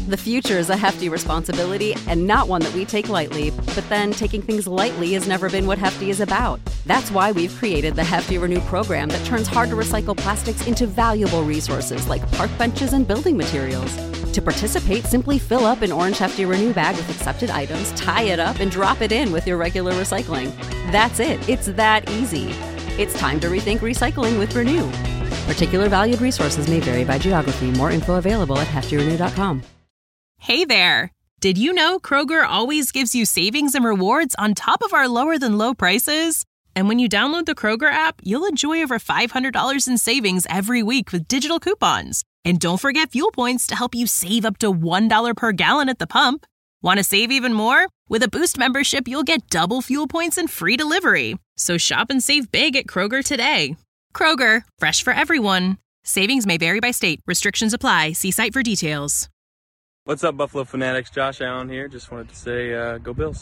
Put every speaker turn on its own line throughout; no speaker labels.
The future is a hefty responsibility and not one that we take lightly, but then taking things lightly has never been what Hefty is about. That's why we've created the Hefty Renew program that turns hard-to-recycle plastics into valuable resources like park benches and building materials. To participate, simply fill up an orange Hefty Renew bag with accepted items, tie it up, and drop it in with your regular recycling. That's it. It's that easy. It's time to rethink recycling with Renew. Particular valued resources may vary by geography. More info available at heftyrenew.com.
Hey there! Did you know Kroger always gives you savings and rewards on top of our lower-than-low prices? And when you download the Kroger app, you'll enjoy over $500 in savings every week with digital coupons. And don't forget fuel points to help you save up to $1 per gallon at the pump. Want to save even more? With a Boost membership, you'll get double fuel points and free delivery. So shop and save big at Kroger today. Kroger, fresh for everyone. Savings may vary by state. Restrictions apply. See site for details.
What's up, Buffalo Fanatics? Josh Allen here. Just wanted to say, go Bills.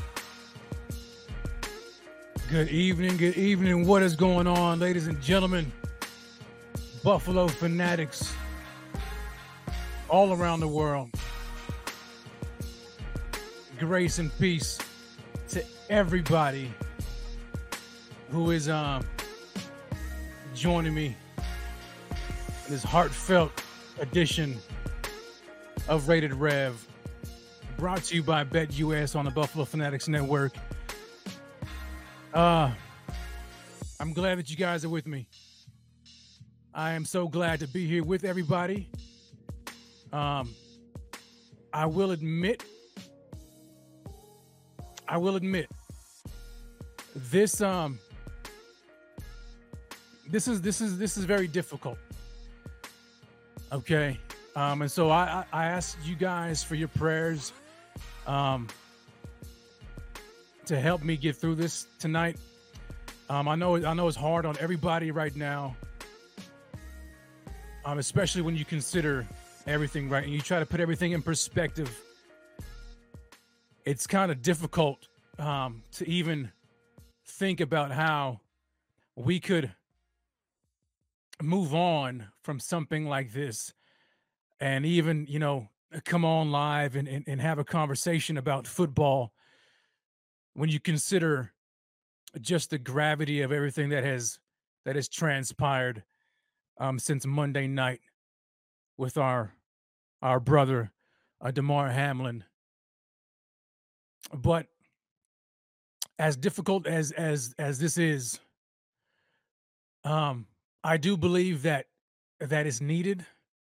Good evening. What is going on, ladies and gentlemen? Buffalo Fanatics all around the world. Grace and peace to everybody who is joining me in this heartfelt edition of Rated Rev, brought to you by BetUS on the Buffalo Fanatics Network. I'm glad that you guys are with me. I am so glad to be here with everybody. I will admit, this is very difficult. Okay. And so I asked you guys for your prayers to help me get through this tonight. I know it's hard on everybody right now, especially when you consider everything, right? And you try to put everything in perspective. It's kind of difficult to even think about how we could move on from something like this. And even, come on live and have a conversation about football when you consider just the gravity of everything that has transpired since Monday night with our brother Damar Hamlin. But as difficult as this is, I do believe that is needed.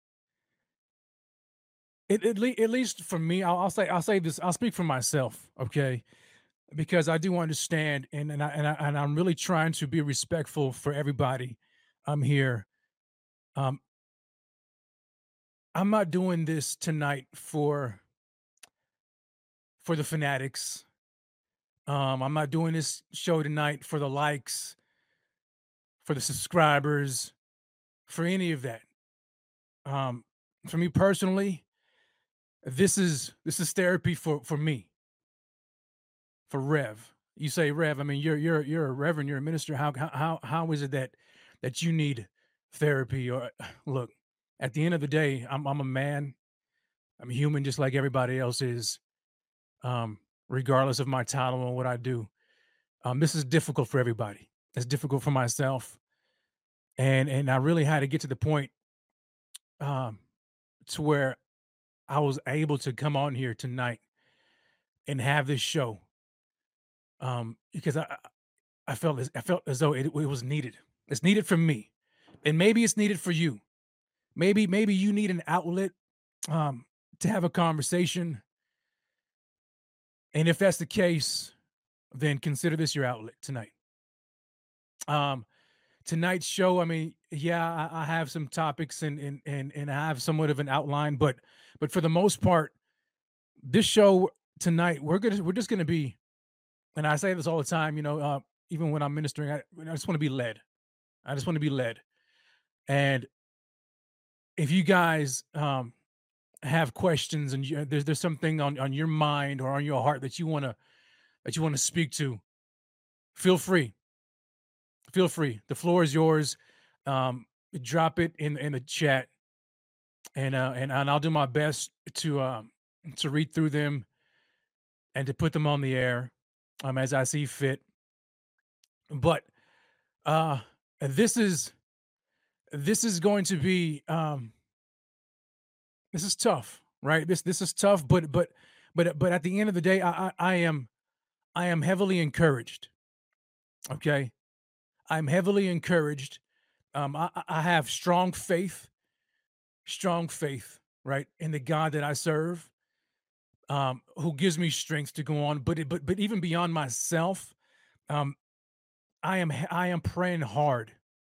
At least for me, I'll say this. I'll speak for myself, okay? Because I do understand, and I'm really trying to be respectful for everybody. I'm here. I'm not doing this tonight for the fanatics. I'm not doing this show tonight for the likes, for the subscribers, for any of that. For me personally, this is therapy for me, for Rev. You say, Rev, I mean, you're a reverend, you're a minister. How is it that you need therapy? Or look, at the end of the day, I'm a man. I'm human, just like everybody else is, regardless of my title and what I do. This is difficult for everybody. It's difficult for myself, and I really had to get to the point to where I was able to come on here tonight and have this show, because I felt as though it was needed. It's needed for me, and maybe it's needed for you. Maybe you need an outlet to have a conversation, and if that's the case, then consider this your outlet tonight. Tonight's show, I mean, yeah, I have some topics and I have somewhat of an outline, but for the most part, this show tonight, we're just gonna be, and I say this all the time, even when I'm ministering, I just want to be led. I just want to be led. And if you guys have questions and there's something on your mind or on your heart that you want to speak to, feel free. Feel free. The floor is yours. Drop it in the chat. and I'll do my best to read through them and to put them on the air as I see fit. But uh, this is this is going to be this is tough, right? This is tough, but at the end of the day, I am heavily encouraged. Okay, I'm heavily encouraged. I have strong faith, right, in the God that I serve, who gives me strength to go on. But even beyond myself, um, I am praying hard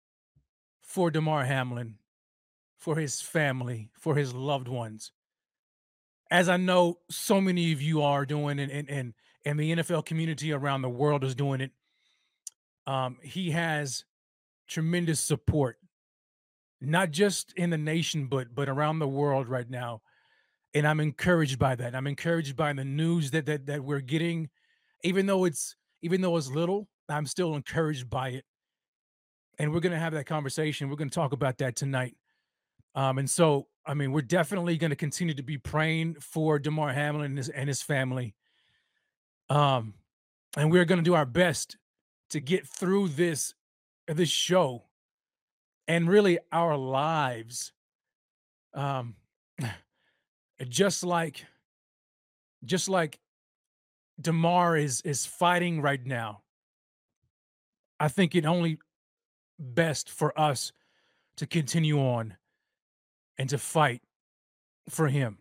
for Damar Hamlin, for his family, for his loved ones, as I know so many of you are doing, and the NFL community around the world is doing it. He has tremendous support, not just in the nation, but around the world right now. And I'm encouraged by that. I'm encouraged by the news that we're getting, even though it's little. I'm still encouraged by it, and we're gonna have that conversation. We're gonna talk about that tonight. And so, I mean, we're definitely going to continue to be praying for Damar Hamlin and his family. Um, and we're going to do our best to get through this show and really our lives. Um, just like just like Damar is fighting right now. I think it only best for us to continue on and to fight for him.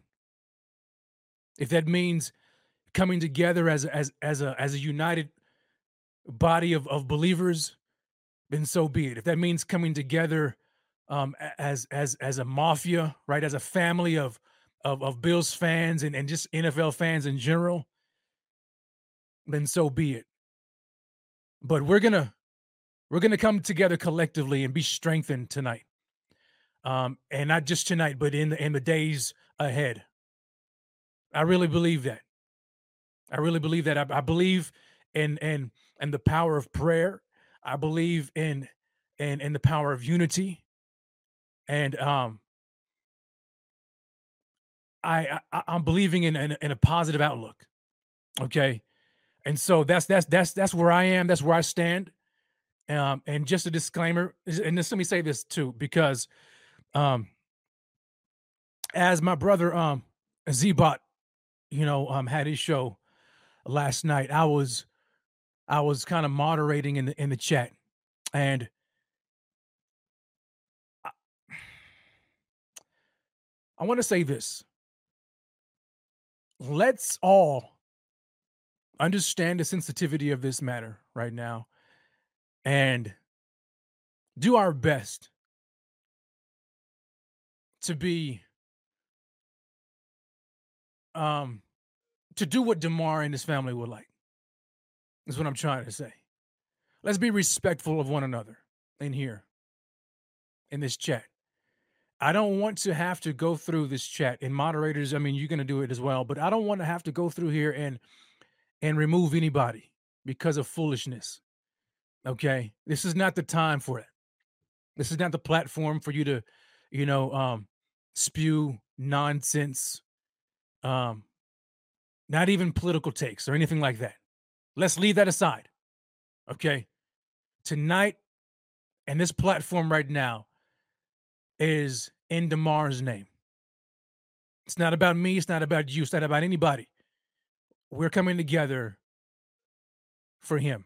If that means coming together as a united body of believers, then so be it. If that means coming together as a mafia, right, as a family of Bills fans and just NFL fans in general, then so be it. But we're gonna come together collectively and be strengthened tonight, and not just tonight, but in the days ahead. I really believe that. I really believe that. I believe in the power of prayer. I believe in the power of unity, and I'm believing in a positive outlook. Okay, and so that's where I am. That's where I stand. And just a disclaimer, and this, let me say this too, because um, as my brother Zbot, had his show last night, I was kind of moderating in the chat, and I, I want to say this: let's all understand the sensitivity of this matter right now, and do our best to be um to do what Damar and his family would like. Is what I'm trying to say. Let's be respectful of one another in here in this chat. I don't want to have to go through this chat, and moderators, I mean, you're going to do it as well, but I don't want to have to go through here and remove anybody because of foolishness. Okay? This is not the time for it. This is not the platform for you to, you know, spew nonsense, um, not even political takes or anything like that. Let's leave that aside. Okay? Tonight, and this platform right now is in Damar's name. It's not about me. It's not about you. It's not about anybody. We're coming together for him.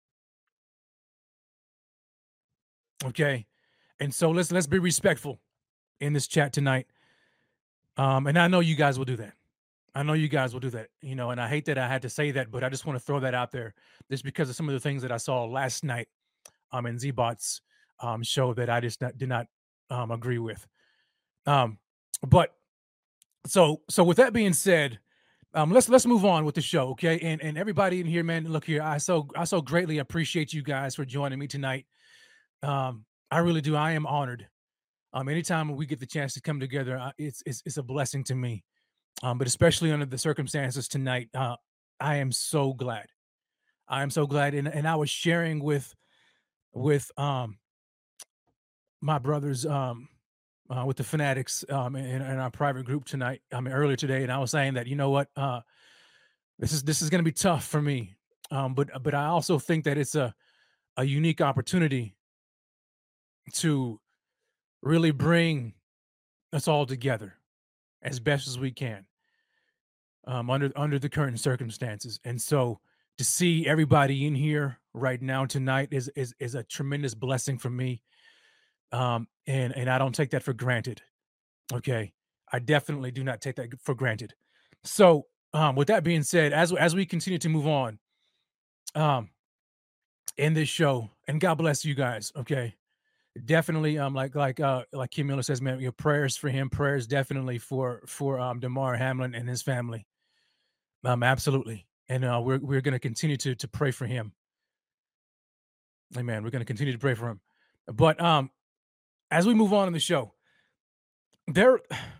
Okay? And so let's be respectful in this chat tonight. And I know you guys will do that. I know you guys will do that, and I hate that I had to say that, but I just want to throw that out there just because of some of the things that I saw last night in Zbot's show that I just did not agree with. But so with that being said, let's move on with the show, okay? And everybody in here, man, look here, I so greatly appreciate you guys for joining me tonight. I really do. I am honored. Anytime we get the chance to come together, it's a blessing to me. But especially under the circumstances tonight, I am so glad. I am so glad, and I was sharing with my brothers, with the Fanatics in our private group tonight. I mean, earlier today, and I was saying that, you know what, this is going to be tough for me, but I also think that it's a unique opportunity to really bring us all together as best as we can, under the current circumstances. And so to see everybody in here right now tonight is a tremendous blessing for me. And I don't take that for granted. Okay. I definitely do not take that for granted. So with that being said, as we continue to move on um in this show, and God bless you guys, okay. Definitely, like Kim Miller says, man, your prayers for him, prayers definitely for Damar Hamlin and his family. Absolutely. And we're gonna continue to pray for him. Amen. We're gonna continue to pray for him. But as we move on in the show, there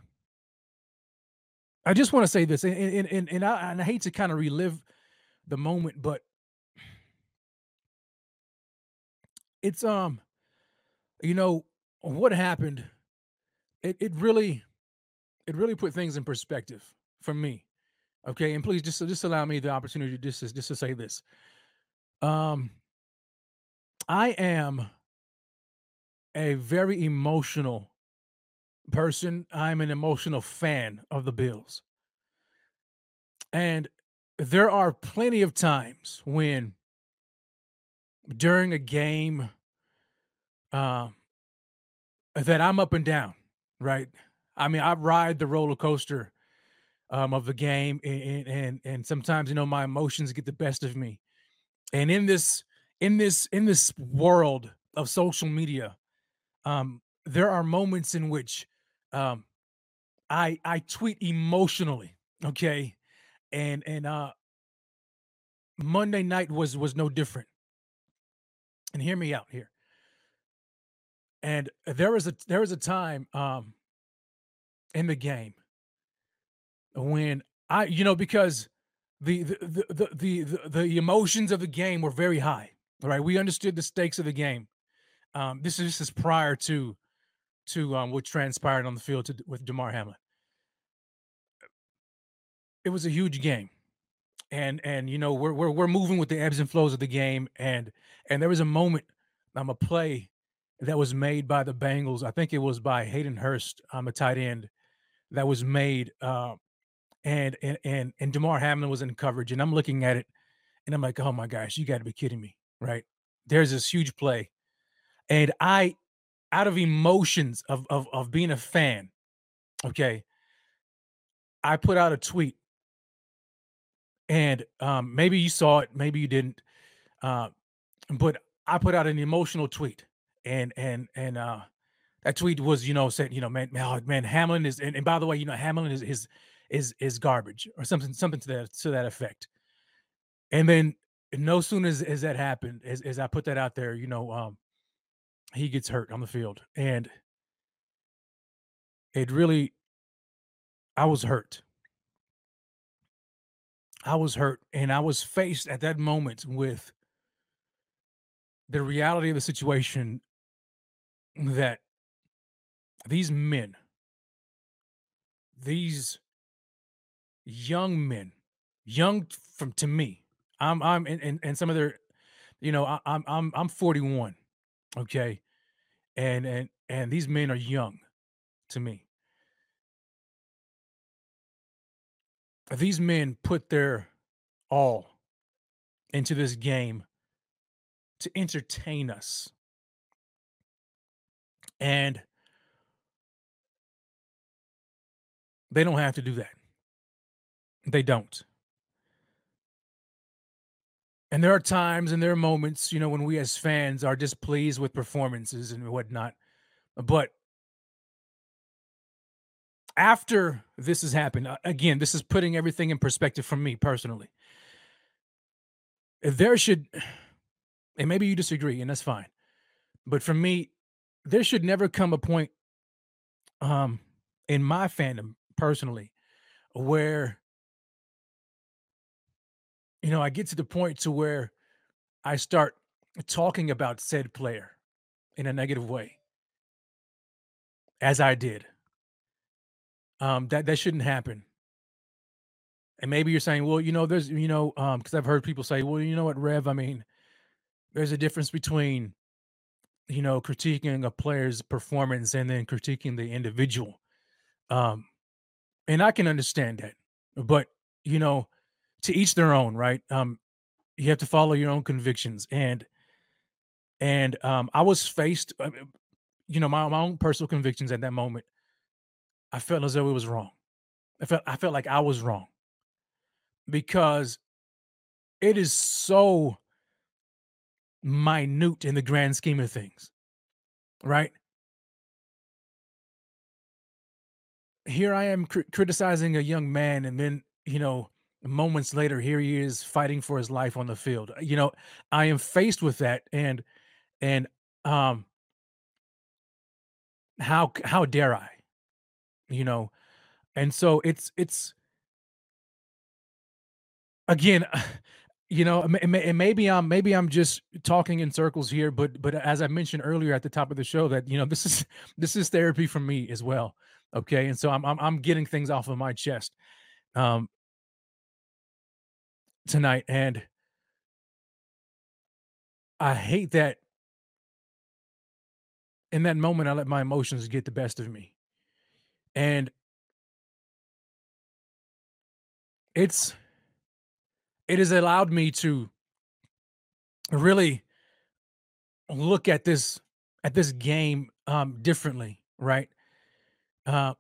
I just want to say this, and I hate to kind of relive the moment, but it's you know, what happened, it really put things in perspective for me. Okay, and please just allow me the opportunity just to say this. Um, I am a very emotional person. I'm an emotional fan of the Bills. And there are plenty of times when during a game uh, that I'm up and down, right? I mean, I ride the roller coaster of the game, and sometimes, my emotions get the best of me. And in this world of social media, there are moments in which um, I tweet emotionally, okay, and Monday night was no different. And hear me out here. And there was a time in the game when because the emotions of the game were very high. Right, we understood the stakes of the game. This is prior to what transpired on the field with Damar Hamlin. It was a huge game, and we're moving with the ebbs and flows of the game, and there was a moment, a play that was made by the Bengals. I think it was by Hayden Hurst, a tight end, that was made, and Damar Hamlin was in coverage, and I'm looking at it, and I'm like, oh my gosh, you got to be kidding me, right? There's this huge play, and I, out of emotions of being a fan, okay, I put out a tweet, and maybe you saw it, maybe you didn't, uh, but I put out an emotional tweet, and that tweet was, said, man, Hamlin is, and by the way, Hamlin is garbage, or something to that effect. And then no sooner as that happened, as I put that out there, he gets hurt on the field, and it really, I was hurt. I was hurt, and I was faced at that moment with the reality of the situation, that these men, these young men, young from to me, I'm and some of their, I'm 41, okay, and these men are young to me. These men put their all into this game to entertain us, and they don't have to do that. They don't. And there are times and there are moments, when we as fans are displeased with performances and whatnot. But after this has happened, again, this is putting everything in perspective for me personally. There should, and maybe you disagree, and that's fine. But for me, there should never come a point um, in my fandom personally where, I get to the point to where I start talking about said player in a negative way. as I did. That shouldn't happen. And maybe you're saying, well, there's, because I've heard people say, well, you know what, Rev? I mean, there's a difference between, critiquing a player's performance and then critiquing the individual. Um, and I can understand that, but you know, to each their own, right? You have to follow your own convictions, and I was faced, my own personal convictions at that moment. I felt as though it was wrong. I felt like I was wrong because it is so minute in the grand scheme of things, right? Here I am criticizing a young man, and then moments later, here he is fighting for his life on the field. I am faced with that, and um, how dare I? You know, and so it's again, and maybe I'm just talking in circles here, but as I mentioned earlier at the top of the show, that this is therapy for me as well. Okay, and so I'm getting things off of my chest um, tonight, and I hate that in that moment I let my emotions get the best of me, and it's it has allowed me to really look at this game differently, right? Uh,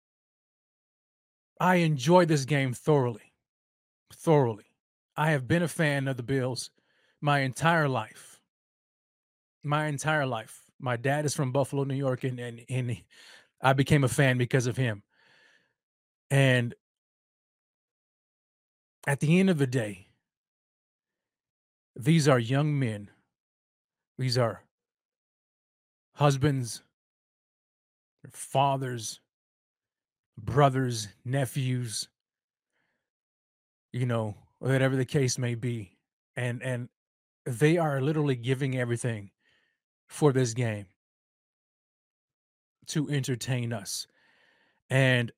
I enjoy this game thoroughly, thoroughly. I have been a fan of the Bills my entire life. My entire life. My dad is from Buffalo, New York, and I became a fan because of him. And at the end of the day, these are young men. These are husbands, fathers, brothers, nephews, whatever the case may be. And they are literally giving everything for this game to entertain us. And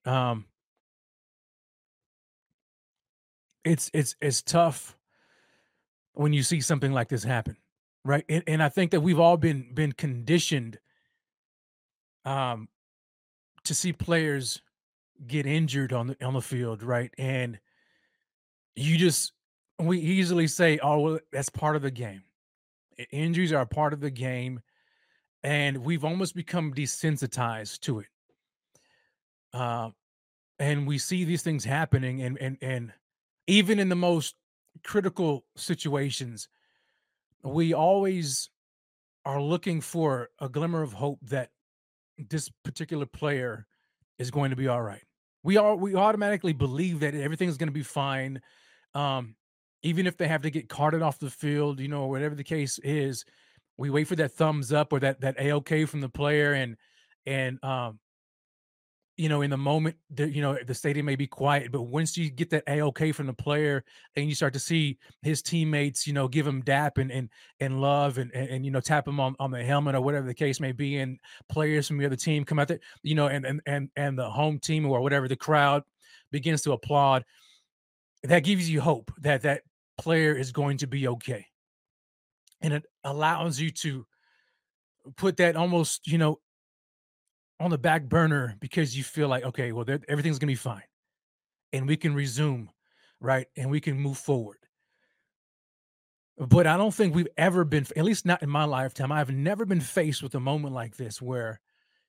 it's tough when you see something like this happen, right? And I think that we've all been conditioned um to see players get injured on the field, right? And you just we easily say, "Oh, well, that's part of the game." Injuries are a part of the game, and we've almost become desensitized to it. Uh, and we see these things happening, and even in the most critical situations, we always are looking for a glimmer of hope that this particular player is going to be all right. We automatically believe that everything's going to be fine, um, even if they have to get carted off the field, or whatever the case is. We wait for that thumbs up or that a-okay from the player, and in the moment, the stadium may be quiet, but once you get that a-okay from the player and you start to see his teammates, give him dap and love and tap him on the helmet or whatever the case may be, and players from the other team come out there, and the home team or whatever, the crowd begins to applaud. That gives you hope that that player is going to be okay, and it allows you to put that almost, on the back burner because you feel like, okay, well, everything's gonna be fine, and we can resume, right, and we can move forward. But I don't think we've ever been, at least not in my lifetime, I've never been faced with a moment like this where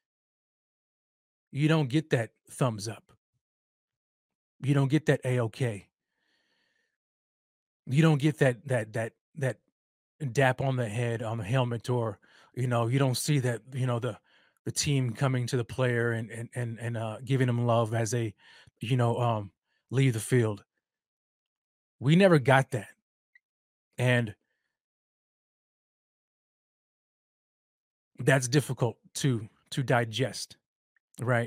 you don't get that thumbs up, you don't get that a-okay, you don't get that dap on the head, on the helmet, or you don't see that, the team coming to the player and giving him love as they, you know, um, leave the field. We never got that, and that's difficult to digest, right?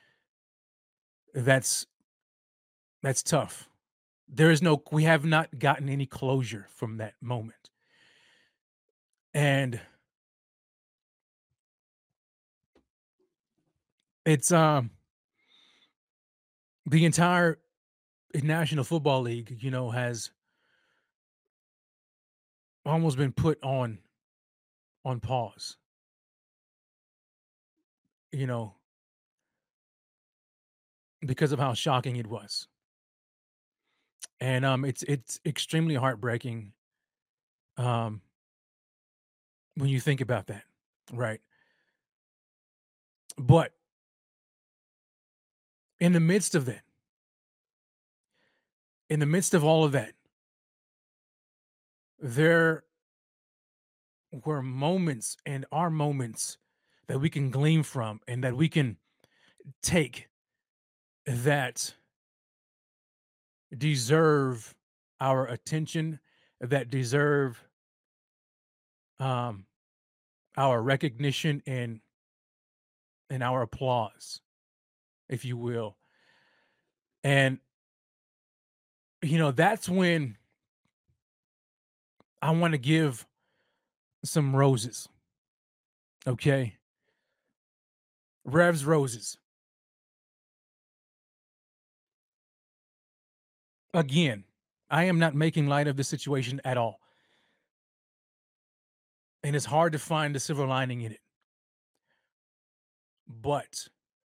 That's that's tough. We have not gotten any closure from that moment, and It's the entire National Football League, has almost been put on pause, you know, because of how shocking it was. And it's extremely heartbreaking um when you think about that, right? But in the midst of that, in the midst of all of that, there were moments and are moments that we can glean from and that we can take that deserve our attention, that deserve um, our recognition and our applause, if you will. And that's when I want to give some roses. Okay, Rev's roses. Again, I am not making light of the situation at all, and it's hard to find the silver lining in it. But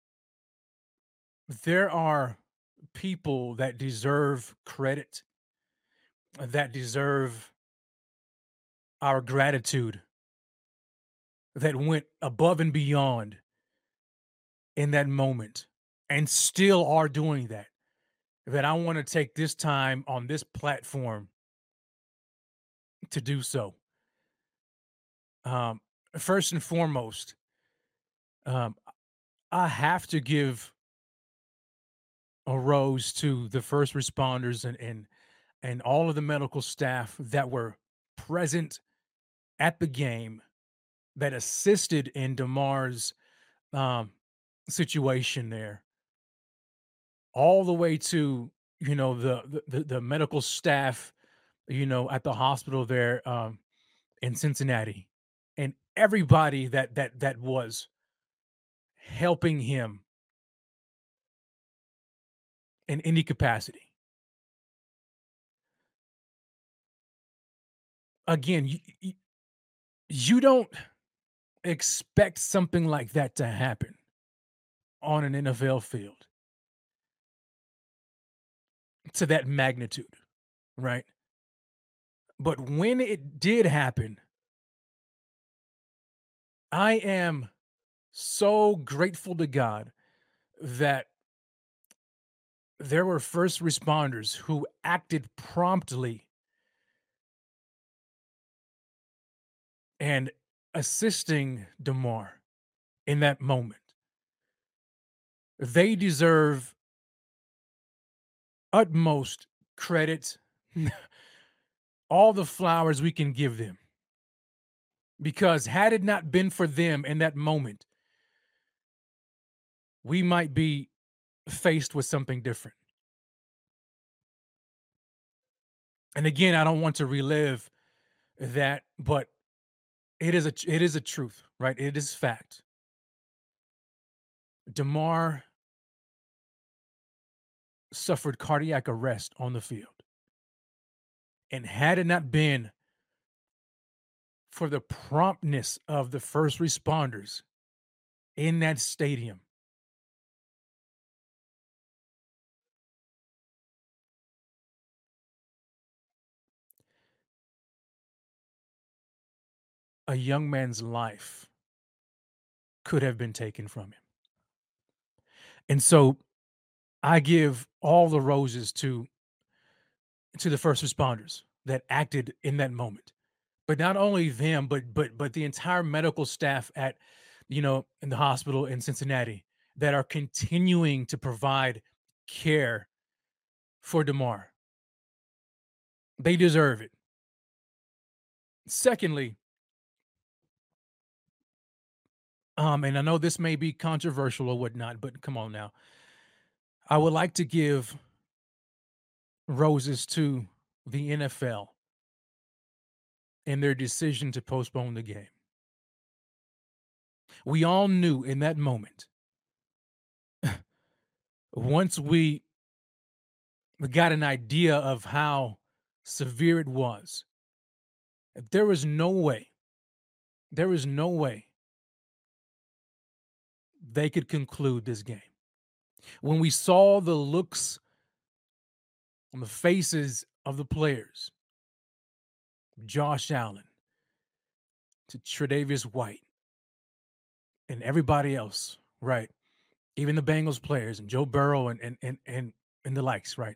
there are people that deserve credit, that deserve our gratitude, that went above and beyond in that moment and still are doing that. That I want to take this time on this platform to do so. Um, First and foremost, um, I have to give a rose to the first responders and all of the medical staff that were present at the game that assisted in Damar's um, situation there, all the way to the medical staff, at the hospital there in Cincinnati, and everybody that was helping him in any capacity. Again, you don't expect something like that to happen on an NFL field to that magnitude, right? But when it did happen, I am so grateful to God that there were first responders who acted promptly and assisting Damar in that moment. They deserve utmost credit, all the flowers we can give them. Because had it not been for them in that moment, we might be faced with something different. And again, I don't want to relive that, but it is a truth, right? It is fact. Damar suffered cardiac arrest on the field. And had it not been for the promptness of the first responders in that stadium, a young man's life could have been taken from him. And so I give all the roses to the first responders that acted in that moment. But not only them, but the entire medical staff at in the hospital in Cincinnati that are continuing to provide care for Damar. They deserve it. Secondly, and I know this may be controversial or whatnot, but come on now. I would like to give roses to the NFL and their decision to postpone the game. We all knew in that moment once we got an idea of how severe it was, there was no way, there was no way they could conclude this game. When we saw the looks on the faces of the players, Josh Allen to Tre'Davious White and everybody else, right? Even the Bengals players and Joe Burrow and the likes, right?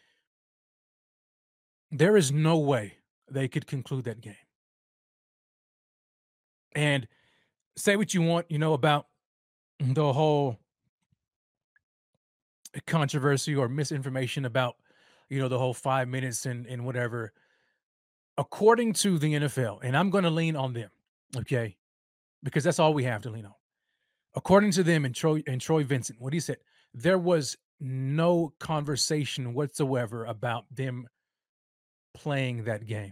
There is no way they could conclude that game. And say what you want, about the whole controversy or misinformation about, the whole 5 minutes and whatever. According to the NFL, and I'm going to lean on them, okay, because that's all we have to lean on. According to them and Troy Vincent, what he said, there was no conversation whatsoever about them playing that game.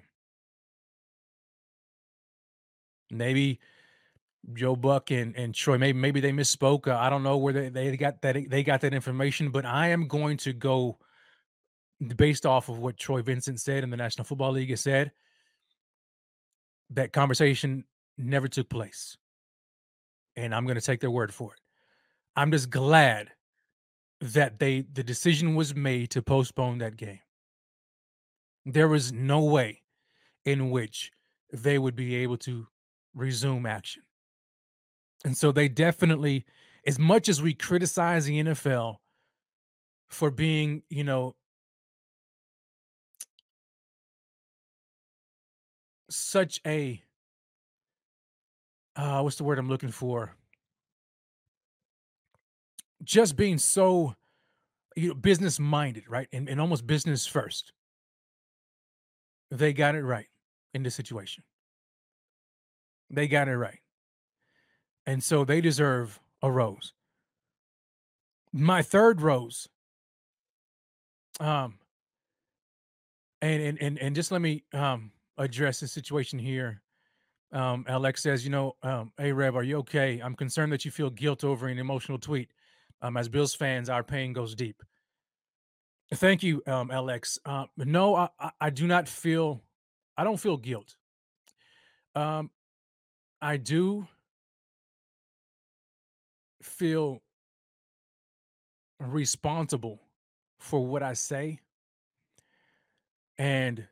Maybe Joe Buck and Troy, maybe they misspoke. I don't know where they got that information, but I am going to go based off of what Troy Vincent said and the National Football League has said. That conversation never took place, and I'm going to take their word for it. I'm just glad that the decision was made to postpone that game. There was no way in which they would be able to resume action. And so they definitely, as much as we criticize the NFL for being, such a what's the word I'm looking for? Just being so business minded, right? And almost business first. They got it right in this situation. They got it right. And so they deserve a rose. My third rose, um, and just let me address the situation here. Alex says, hey Rev, are you okay? I'm concerned that you feel guilt over an emotional tweet. As Bills fans, our pain goes deep. Thank you, Alex. No, I do not feel. I don't feel guilt. I do feel responsible for what I say, and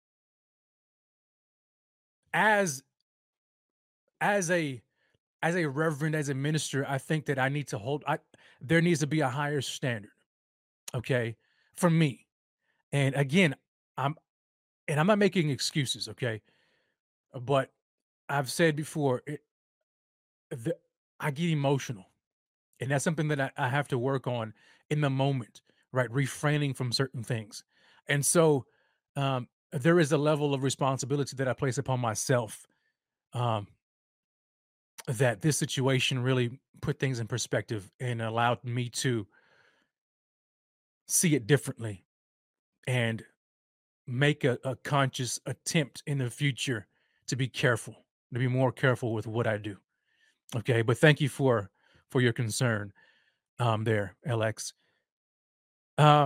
as as a as a reverend, as a minister, I think that I need to hold. There needs to be a higher standard, okay, for me. And again, I'm I'm not making excuses, okay, but I've said before, the, I get emotional, and that's something that I have to work on in the moment, right? Refraining from certain things, and so there is a level of responsibility that I place upon myself. Um, that this situation really put things in perspective and allowed me to see it differently and make a conscious attempt in the future to be careful, to be more careful with what I do. Okay, but thank you for your concern, there, LX. Uh,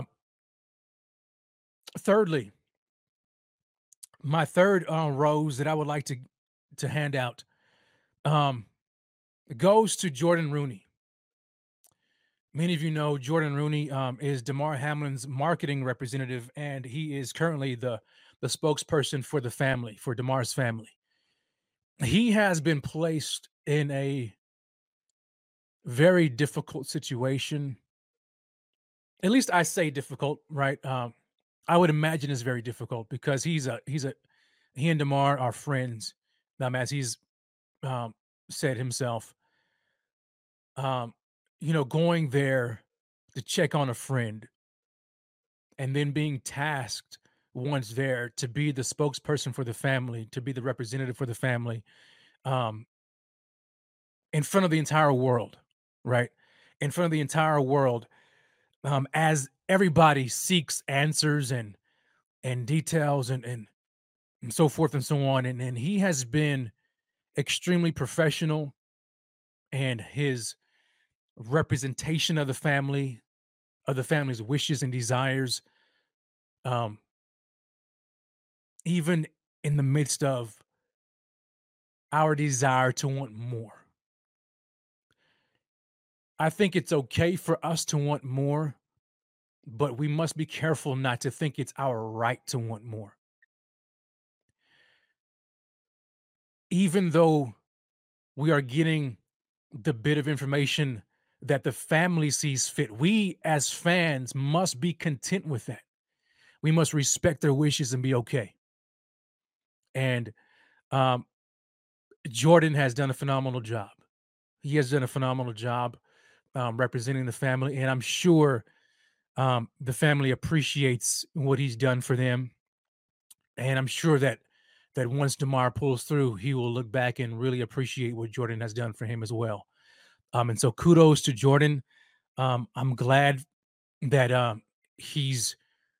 thirdly, my third rose that I would like to hand out um, goes to Jordan Rooney. Many of you know Jordan Rooney is Damar Hamlin's marketing representative, and he is currently the spokesperson for the family, for Damar's family. He has been placed in a very difficult situation. At least I say difficult, right? I would imagine it's very difficult because he and Damar are friends. As he's um, said himself, um, going there to check on a friend and then being tasked once there to be the spokesperson for the family, to be the representative for the family, um, in front of the entire world, right? In front of the entire world, as everybody seeks answers and details and so forth and so on. And he has been extremely professional, and his representation of the family of the family's wishes and desires, um, even in the midst of our desire to want more. I think it's okay for us to want more, but we must be careful not to think it's our right to want more. Even though we are getting the bit of information that the family sees fit, we as fans must be content with that. We must respect their wishes and be okay. And um, Jordan has done a phenomenal job. He has done a phenomenal job representing the family, and I'm sure the family appreciates what he's done for them. And I'm sure that once DeMar pulls through, he will look back and really appreciate what Jordan has done for him as well. And so kudos to Jordan. I'm glad that he's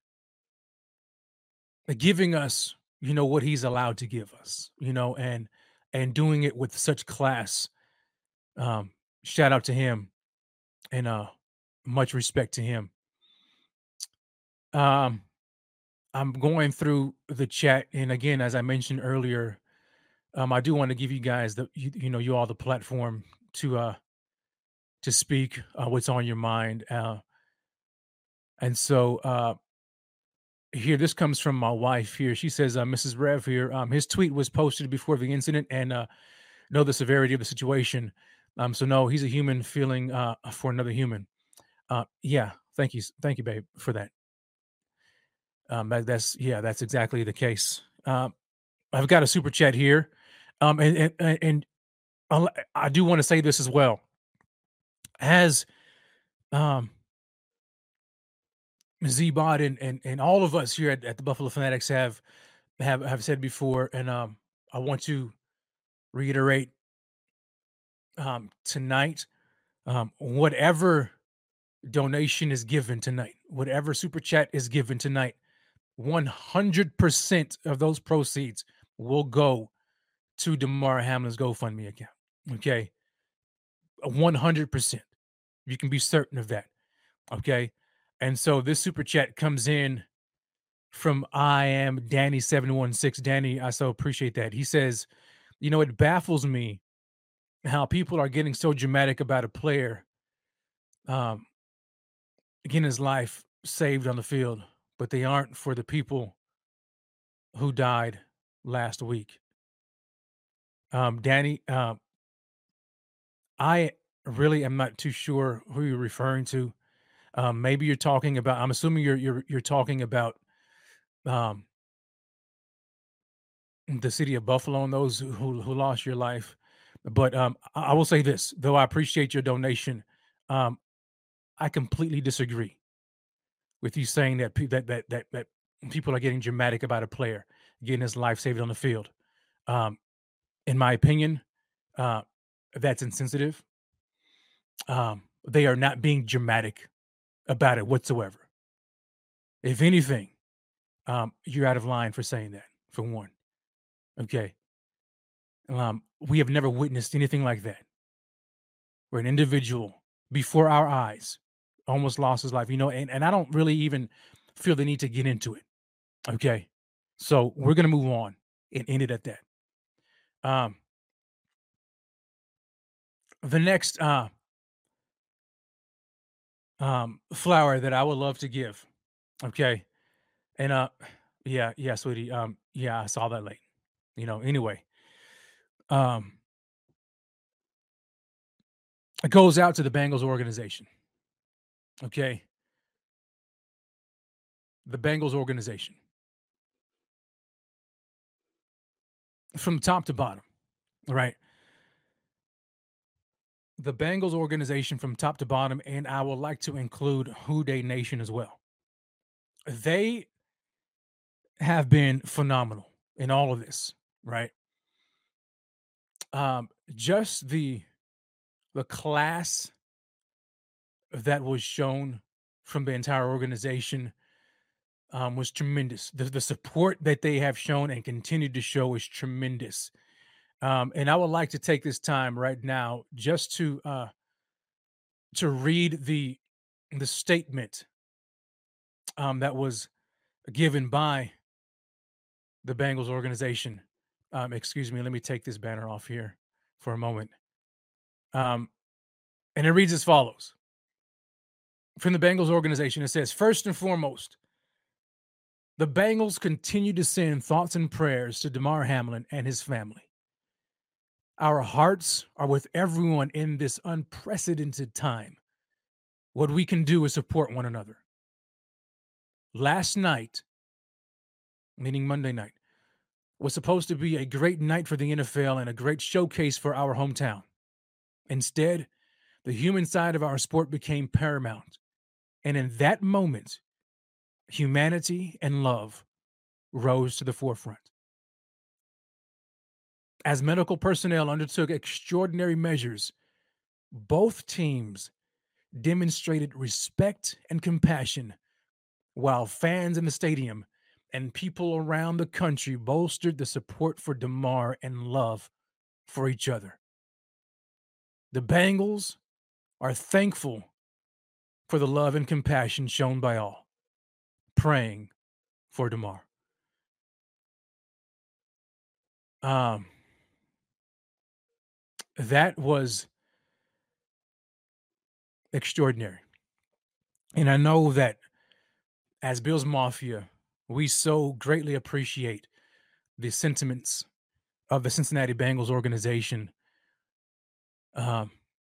giving us, what he's allowed to give us, and doing it with such class. Um, Shout out to him and much respect to him. Um, I'm going through the chat, and again, as I mentioned earlier, I do want to give you guys you all the platform to speak what's on your mind. And so here, this comes from my wife here. She says, Mrs. Rev here, his tweet was posted before the incident and know the severity of the situation. So no, he's a human feeling for another human. Yeah, thank you. Thank you, babe, for that. That's exactly the case. I've got a super chat here. And I do want to say this as well. As Z-Bot and all of us here at the Buffalo Fanatics have said before, and I want to reiterate tonight, whatever donation is given tonight, whatever super chat is given tonight, 100% of those proceeds will go to DeMar Hamlin's GoFundMe account. Okay, 100%. You can be certain of that. Okay, and so this super chat comes in from I am Danny 716. Danny, I so appreciate that. He says, it baffles me how people are getting so dramatic about a player getting his life saved on the field, but they aren't for the people who died last week. Danny, I really am not too sure who you're referring to. Maybe you're talking about. I'm assuming you're talking about the city of Buffalo and those who lost your life. But I will say this, though I appreciate your donation, I completely disagree with you saying that that people are getting dramatic about a player getting his life saved on the field. In my opinion, that's insensitive. They are not being dramatic about it whatsoever. If anything, you're out of line for saying that, for one. Okay. We have never witnessed anything like that, where an individual before our eyes almost lost his life, and I don't really even feel the need to get into it. Okay. So we're going to move on and end it at that. The next flower that I would love to give. Okay. And yeah, sweetie. Yeah, I saw that late. Anyway. It goes out to the Bengals organization. Okay. The Bengals organization. From top to bottom. Right. The Bengals organization from top to bottom, and I would like to include Who Dey Nation as well. They have been phenomenal in all of this, right? Just the class that was shown from the entire organization was tremendous. The support that they have shown and continue to show is tremendous. And I would like to take this time right now just to read the the statement that was given by the Bengals organization. Excuse me, let me take this banner off here for a moment. And it reads as follows. From the Bengals organization, it says, first and foremost, the Bengals continue to send thoughts and prayers to Damar Hamlin and his family. Our hearts are with everyone in this unprecedented time. What we can do is support one another. Last night, meaning Monday night, was supposed to be a great night for the NFL and a great showcase for our hometown. Instead, the human side of our sport became paramount. And in that moment, humanity and love rose to the forefront. As medical personnel undertook extraordinary measures, both teams demonstrated respect and compassion, while fans in the stadium and people around the country bolstered the support for Damar and love for each other. The Bengals are thankful for the love and compassion shown by all, praying for Damar. That was extraordinary. And I know that as Bills Mafia, we so greatly appreciate the sentiments of the Cincinnati Bengals organization. That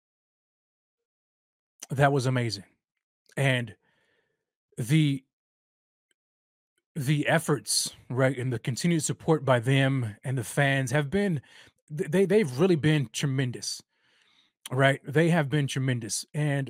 was amazing. And the efforts, right, and the continued support by them and the fans have been, they've really been tremendous, right? They have been tremendous. And,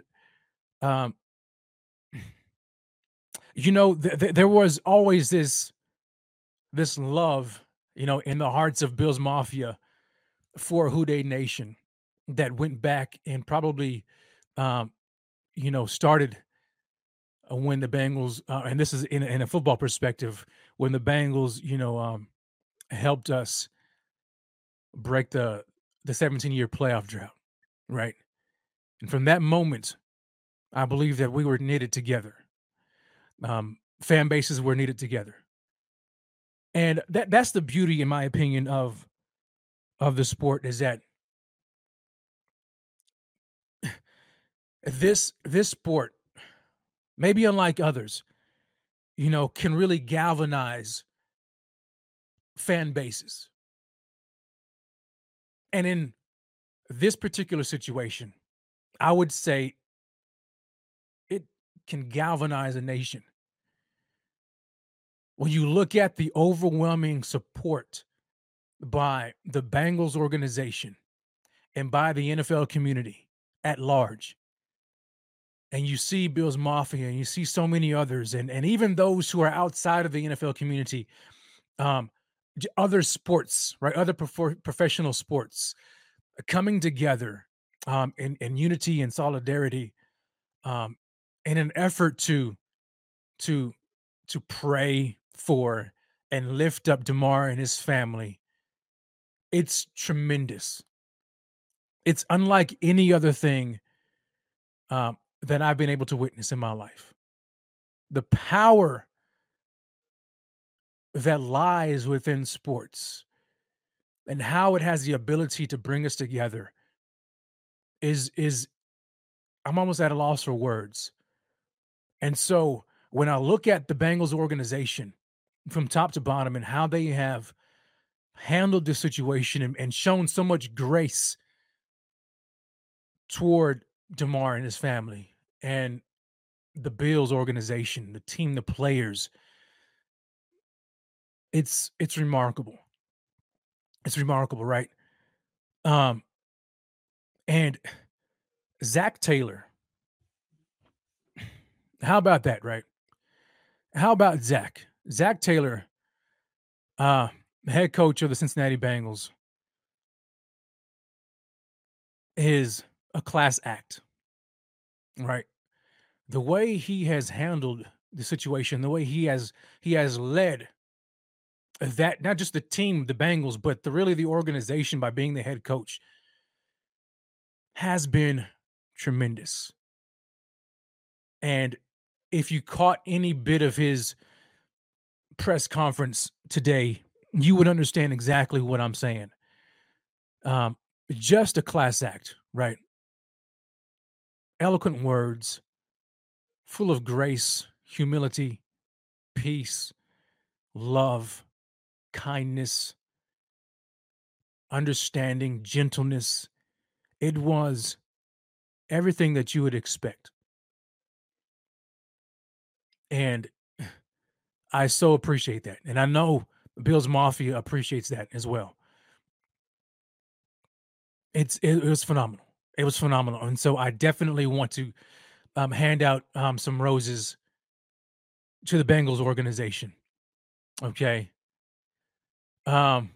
there was always this love, in the hearts of Bills Mafia for Who Dey Nation that went back and probably, started when the Bengals, and this is in a football perspective, when the Bengals, helped us break the 17-year playoff drought, right? And from that moment, I believe that we were knitted together. Fan bases were knitted together. And that's the beauty, in my opinion, of the sport, is that this sport, maybe unlike others, can really galvanize fan bases. And in this particular situation, I would say it can galvanize a nation. When you look at the overwhelming support by the Bengals organization and by the NFL community at large, and you see Bills Mafia, and you see so many others, and even those who are outside of the NFL community, other sports, right, other professional sports coming together in unity and solidarity, in an effort to pray for and lift up Damar and his family. It's tremendous. It's unlike any other thing that I've been able to witness in my life. The power that lies within sports and how it has the ability to bring us together is I'm almost at a loss for words. And so when I look at the Bengals organization from top to bottom and how they have handled this situation and shown so much grace toward Damar and his family, and the Bills organization, the team, the players, it's remarkable. It's remarkable, right? And Zach Taylor, how about that, right? How about Zach? Zach Taylor, head coach of the Cincinnati Bengals, is a class act, right? The way he has handled the situation, the way he has led that, not just the team, the Bengals, but really the organization by being the head coach, has been tremendous. And if you caught any bit of his press conference today, you would understand exactly what I'm saying. Um, just a class act, right? Eloquent words, full of grace, humility, peace, love, kindness, understanding, gentleness. It was everything that you would expect. And I so appreciate that. And I know Bills Mafia appreciates that as well. It was phenomenal. It was phenomenal. And so I definitely want to hand out some roses to the Bengals organization. Okay. Um,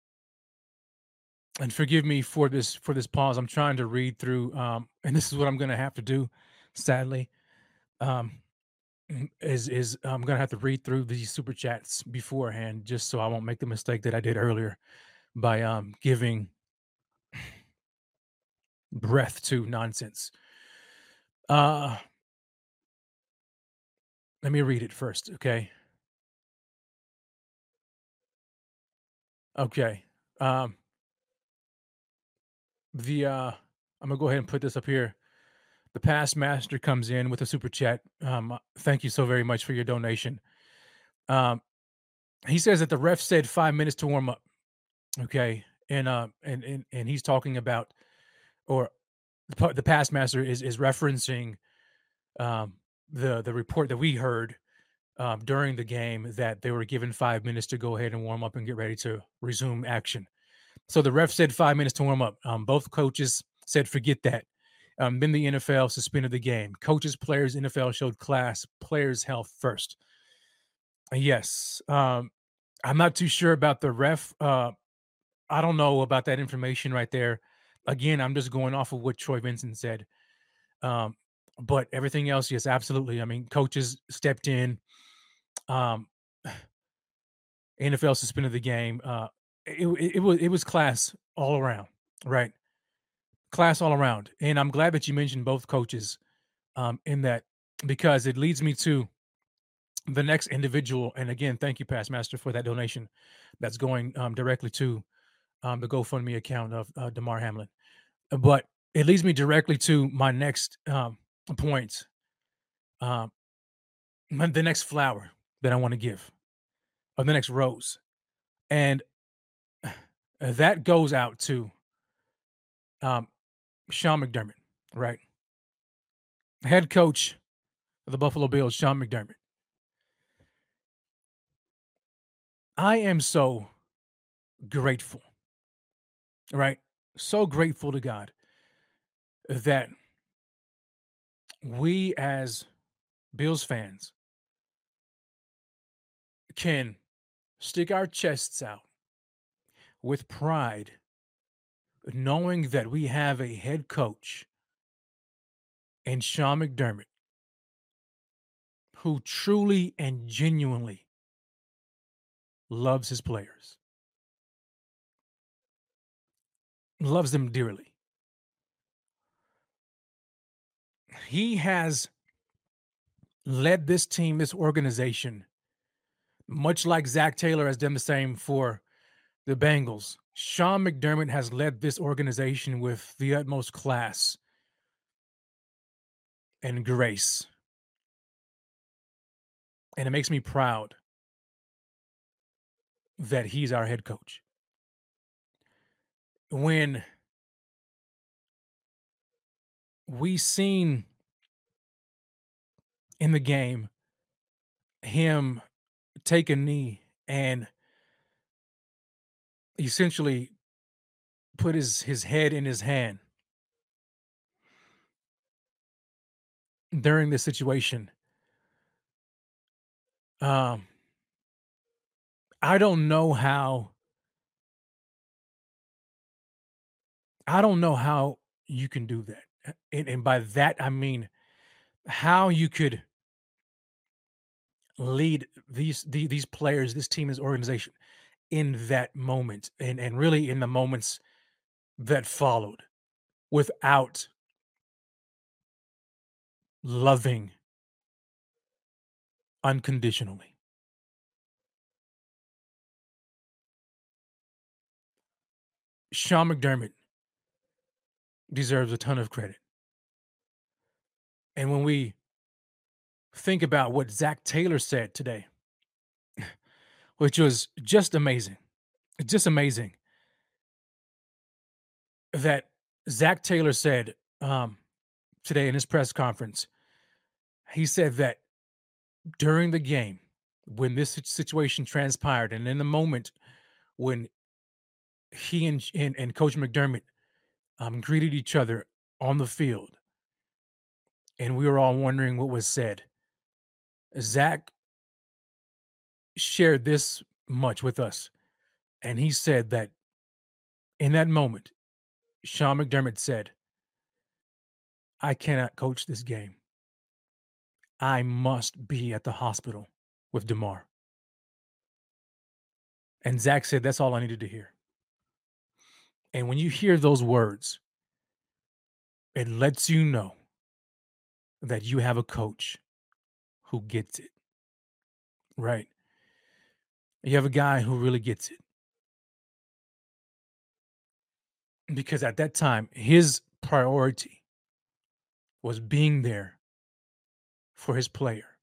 and forgive me for this pause. I'm trying to read through and this is what I'm gonna have to do, sadly. Um is I'm gonna have to read through these super chats beforehand just so I won't make the mistake that I did earlier by giving breath to nonsense. Uh let me read it first, okay? Okay. Um the I'm gonna go ahead and put this up here. The past master comes in with a super chat. Thank you so very much for your donation. Um, he says that the ref said 5 minutes to warm up. Okay, and he's talking about, or the past master is referencing um, the report that we heard during the game that they were given 5 minutes to go ahead and warm up and get ready to resume action. So the ref said 5 minutes to warm up. Both coaches said forget that. Then the NFL suspended the game. Coaches, players, NFL showed class. Players' health first. Yes. I'm not too sure about the ref. I don't know about that information right there. Again, I'm just going off of what Troy Vincent said. Um, but everything else, yes, absolutely. I mean, coaches stepped in. Um, NFL suspended the game. It was class all around, right? Class all around. And I'm glad that you mentioned both coaches in that, because it leads me to the next individual. And again, thank you, Past Master, for that donation that's going directly to the GoFundMe account of Damar Hamlin. But it leads me directly to my next point, um, the next flower that I want to give, or the next rose. And that goes out to um, Sean McDermott, right? Head coach of the Buffalo Bills, Sean McDermott. I am so grateful, right? So grateful to God that we as Bills fans can stick our chests out with pride, knowing that we have a head coach and Sean McDermott who truly and genuinely loves his players, loves them dearly. He has led this team, this organization, much like Zach Taylor has done the same for the Bengals. Sean McDermott has led this organization with the utmost class and grace. And it makes me proud that he's our head coach. When we seen in the game him take a knee and essentially put his head in his hand during this situation, um, I don't know how you can do that. And by that I mean how you could lead these players, this team, this organization in that moment, and really in the moments that followed, without loving unconditionally. Sean McDermott deserves a ton of credit. And when we think about what Zach Taylor said today, which was just amazing, that Zach Taylor said today in his press conference, he said that during the game, when this situation transpired, and in the moment when he and Coach McDermott greeted each other on the field, and we were all wondering what was said, Zach shared this much with us, and he said that in that moment, Sean McDermott said, "I cannot coach this game. I must be at the hospital with DeMar." And Zach said, "That's all I needed to hear." And when you hear those words, it lets you know that you have a coach who gets it, right? You have a guy who really gets it. Because at that time, his priority was being there for his player.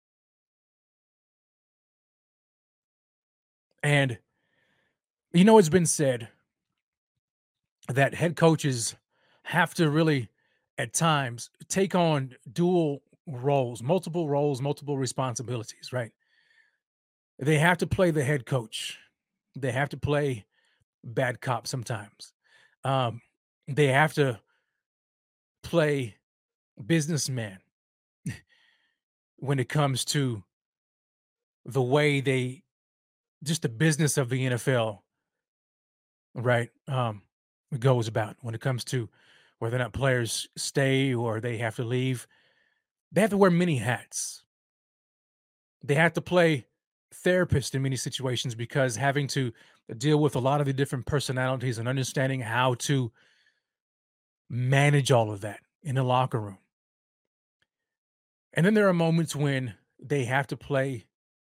And it's been said that head coaches have to really, at times, take on dual roles, multiple responsibilities, right? They have to play the head coach. They have to play bad cop sometimes. They have to play businessman when it comes to the way just the business of the NFL, right, goes about when it comes to whether or not players stay or they have to leave. They have to wear many hats. They have to play therapist in many situations because having to deal with a lot of the different personalities and understanding how to manage all of that in the locker room. And then there are moments when they have to play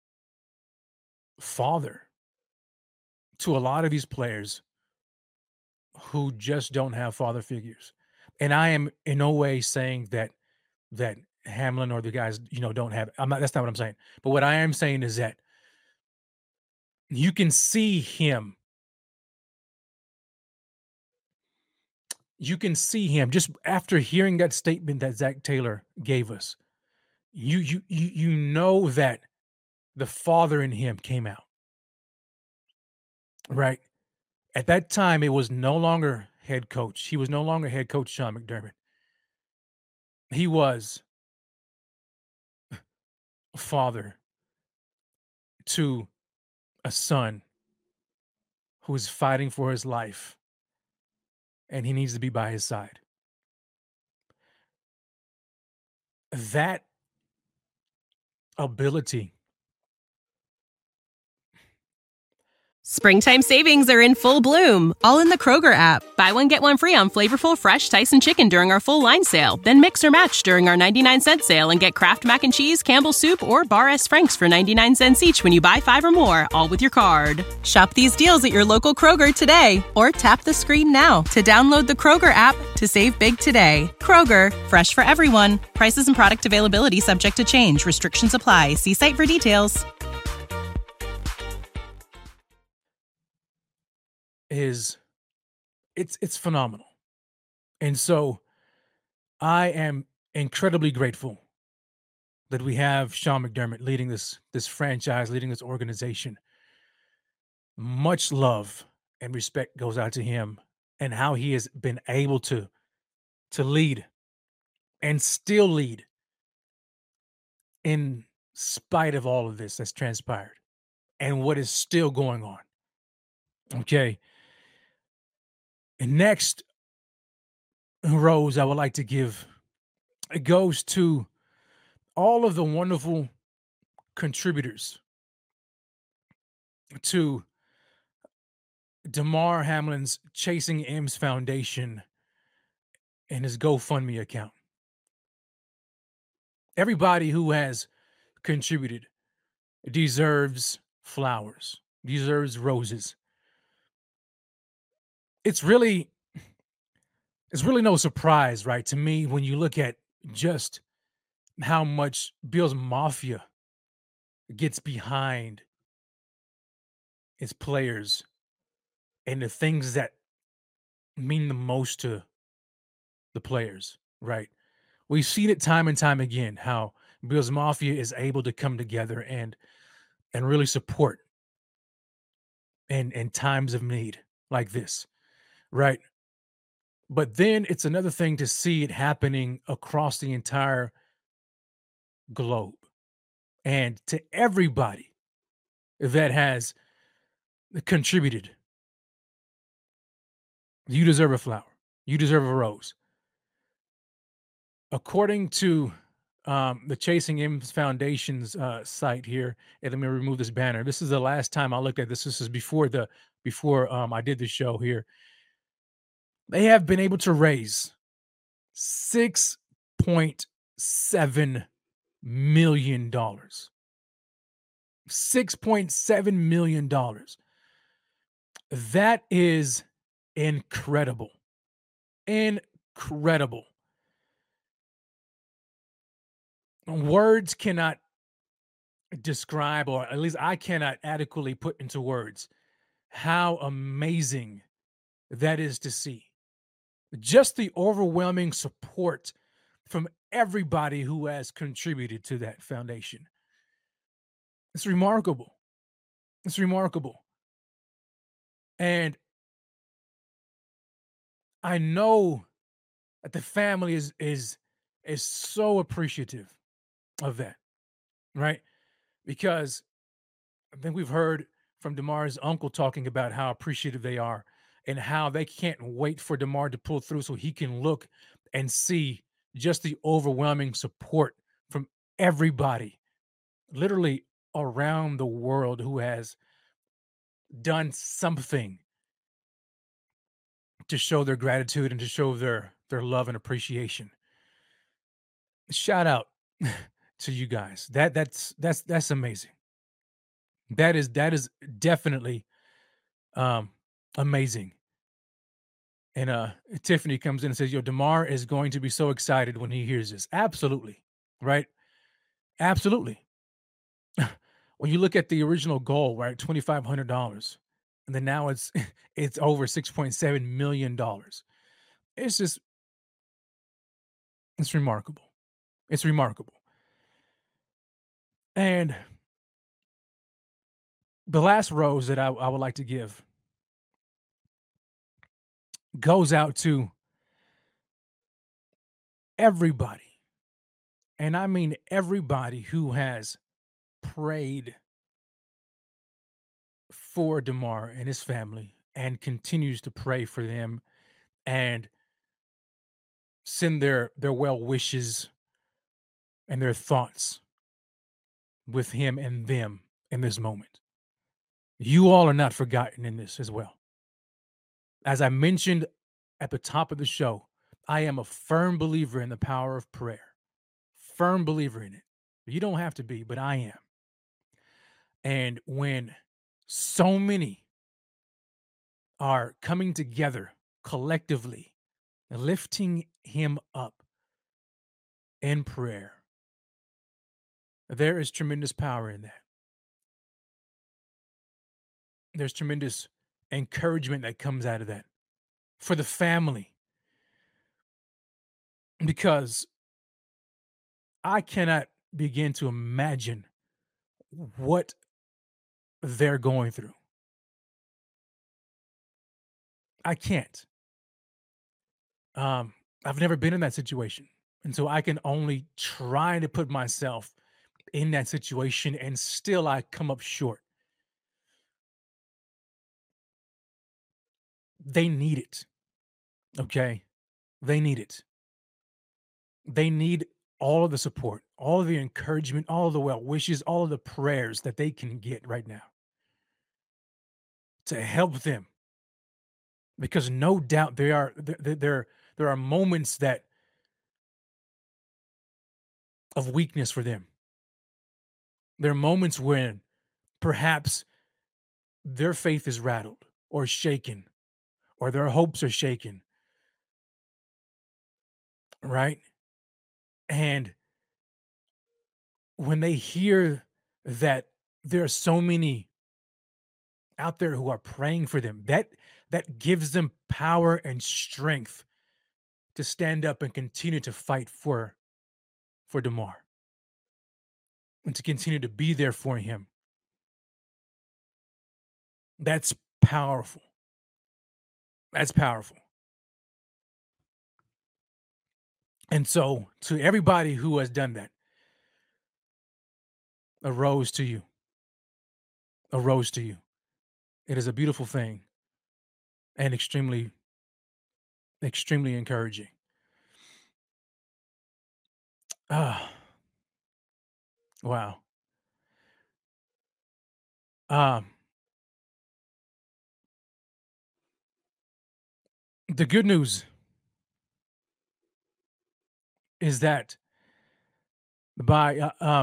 father to a lot of these players who just don't have father figures. And I am in no way saying that Hamlin or the guys, don't have. That's not what I'm saying. But what I am saying is that you can see him. You can see him just after hearing that statement that Zach Taylor gave us. You know that the father in him came out, right? At that time, it was no longer head coach. He was no longer head coach Sean McDermott. He was a father to a son who is fighting for his life, and he needs to be by his side. That ability.
Springtime savings are in full bloom, all in the Kroger app. Buy one, get one free on flavorful, fresh Tyson chicken during our full line sale. Then mix or match during our 99-cent sale and get Kraft Mac and Cheese, Campbell's Soup, or Bar S. Frank's for 99 cents each when you buy 5 or more, all with your card. Shop these deals at your local Kroger today, or tap the screen now to download the Kroger app to save big today. Kroger, fresh for everyone. Prices and product availability subject to change. Restrictions apply. See site for details.
It's phenomenal. And so I am incredibly grateful that we have Sean McDermott leading this franchise, leading this organization. Much love and respect goes out to him and how he has been able to lead and still lead in spite of all of this that's transpired and what is still going on. Okay. And next rose I would like to give, it goes to all of the wonderful contributors to Damar Hamlin's Chasing M's Foundation and his GoFundMe account. Everybody who has contributed, deserves flowers, deserves roses. It's really it's really no surprise, right, to me when you look at just how much Bill's Mafia gets behind its players and the things that mean the most to the players, right? We've seen it time and time again how Bill's Mafia is able to come together and really support in times of need like this, right? But then it's another thing to see it happening across the entire globe and to everybody that has contributed. You deserve a flower. You deserve a rose. According to the Chasing M's Foundation's site here, and let me remove this banner. This is the last time I looked at this. This is before I did the show here. They have been able to raise $6.7 million. $6.7 million. That is incredible. Incredible. Words cannot describe, or at least I cannot adequately put into words, how amazing that is to see. Just the overwhelming support from everybody who has contributed to that foundation. It's remarkable. It's remarkable. And I know that the family is so appreciative of that, right? Because I think we've heard from DeMar's uncle talking about how appreciative they are and how they can't wait for DeMar to pull through so he can look and see just the overwhelming support from everybody, literally around the world, who has done something to show their gratitude and to show their love and appreciation. Shout out to you guys. That's amazing. That is definitely amazing. And Tiffany comes in and says, "Yo, DeMar is going to be so excited when he hears this." Absolutely. Right? Absolutely. When you look at the original goal, right? $2,500. And then now it's it's over $6.7 million. It's just it's remarkable. It's remarkable. And the last rose that I would like to give goes out to everybody. And I mean everybody who has prayed for DeMar and his family and continues to pray for them and send their well wishes and their thoughts with him and them in this moment. You all are not forgotten in this as well. As I mentioned at the top of the show, I am a firm believer in the power of prayer. Firm believer in it. You don't have to be, but I am. And when so many are coming together collectively, lifting him up in prayer, there is tremendous power in that. There's tremendous encouragement that comes out of that for the family. Because I cannot begin to imagine what they're going through. I can't. I've never been in that situation. And so I can only try to put myself in that situation, and still I come up short. They need it. Okay? They need it. They need all of the support, all of the encouragement, all of the well wishes, all of the prayers that they can get right now to help them. Because no doubt there are moments that of weakness for them. There are moments when perhaps their faith is rattled or shaken or their hopes are shaken, right? And when they hear that there are so many out there who are praying for them, that gives them power and strength to stand up and continue to fight for DeMar and to continue to be there for him. That's powerful. That's powerful. And so, to everybody who has done that, a rose to you. A rose to you. It is a beautiful thing and extremely, extremely encouraging. Ah, wow. Um, the good news is that by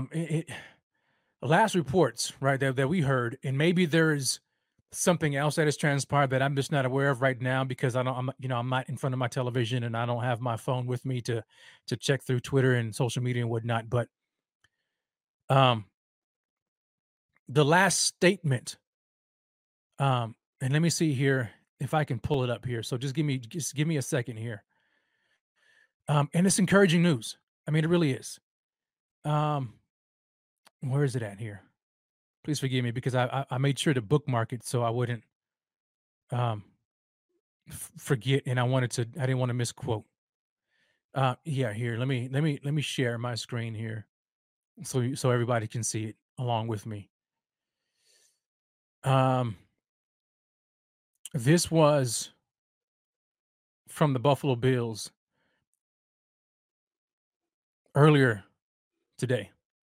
last reports, right, that we heard, and maybe there's something else that has transpired that I'm just not aware of right now because I'm not in front of my television and I don't have my phone with me to check through Twitter and social media and whatnot. But um, the last statement, and let me see here if I can pull it up here. So just give me a second here. And it's encouraging news. I mean, it really is. Um, where is it at here? Please forgive me because I made sure to bookmark it so I wouldn't um forget, and I didn't want to misquote. Yeah, here. Let me share my screen here so everybody can see it along with me. Um, this was from the Buffalo Bills earlier today.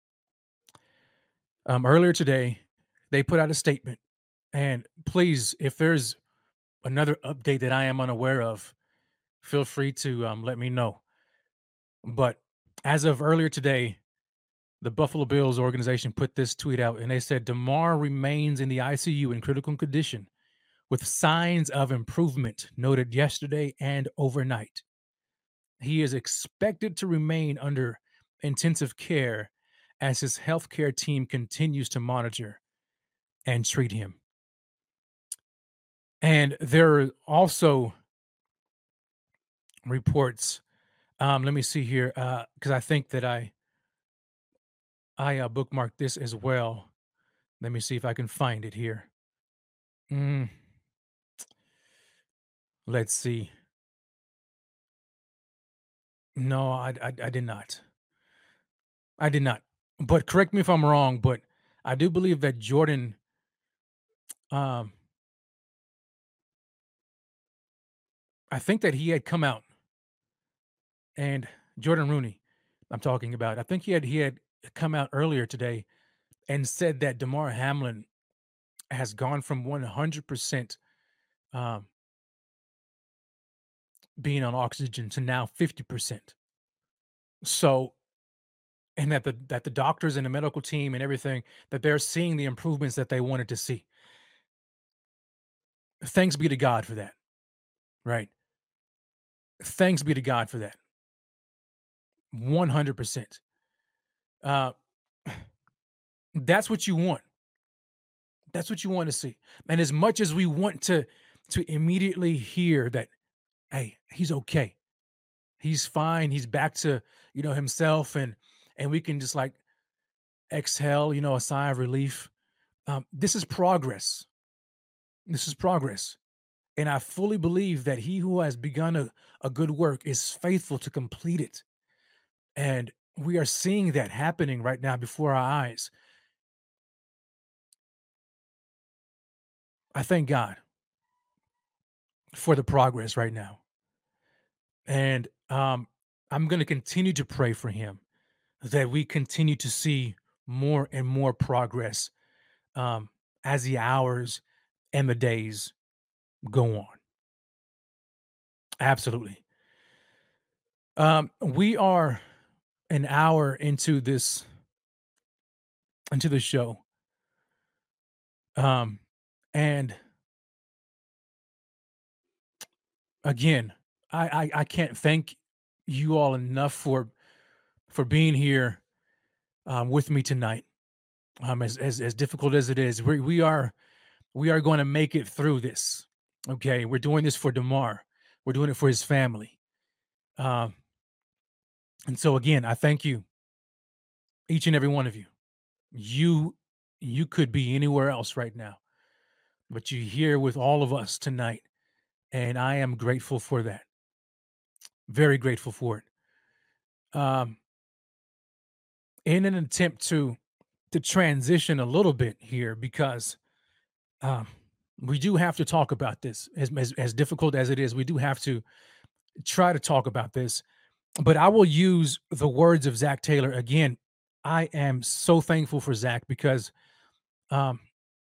Earlier today, they put out a statement, and please, if there's another update that I am unaware of, feel free to let me know. But as of earlier today, the Buffalo Bills organization put this tweet out, and they said DeMar remains in the ICU in critical condition with signs of improvement noted yesterday and overnight. He is expected to remain under intensive care as his healthcare team continues to monitor and treat him. And there are also reports. Let me see here, because I think that I bookmarked this as well. Let me see if I can find it here. Mm, let's see. No, I did not. I did not. But correct me if I'm wrong, but I do believe that Jordan, um, I think that he had come out and Jordan Rooney, I'm talking about. I think he had come out earlier today and said that DeMar Hamlin has gone from 100% um, being on oxygen to now 50%. So, and that the doctors and the medical team and everything that they're seeing the improvements that they wanted to see. Thanks be to God for that, right? Thanks be to God for that. 100%. Uh, that's what you want. That's what you want to see. And as much as we want to immediately hear that, hey, he's okay. He's fine. He's back to, himself and we can just like exhale, a sigh of relief. This is progress. This is progress. And I fully believe that he who has begun a good work is faithful to complete it. And we are seeing that happening right now before our eyes. I thank God for the progress right now. And I'm going to continue to pray for him that we continue to see more and more progress um, as the hours and the days go on. Absolutely. We are an hour into this into the show. Um, and again, I can't thank you all enough for being here with me tonight. As difficult as it is, we are going to make it through this. Okay, we're doing this for Damar. We're doing it for his family. Um, and so again, I thank you, each and every one of you. You you could be anywhere else right now, but you're here with all of us tonight, and I am grateful for that. Very grateful for it. In an attempt to transition a little bit here, because um, we do have to talk about this, as difficult as it is. We do have to try to talk about this, but I will use the words of Zach Taylor again. I am so thankful for Zach because um,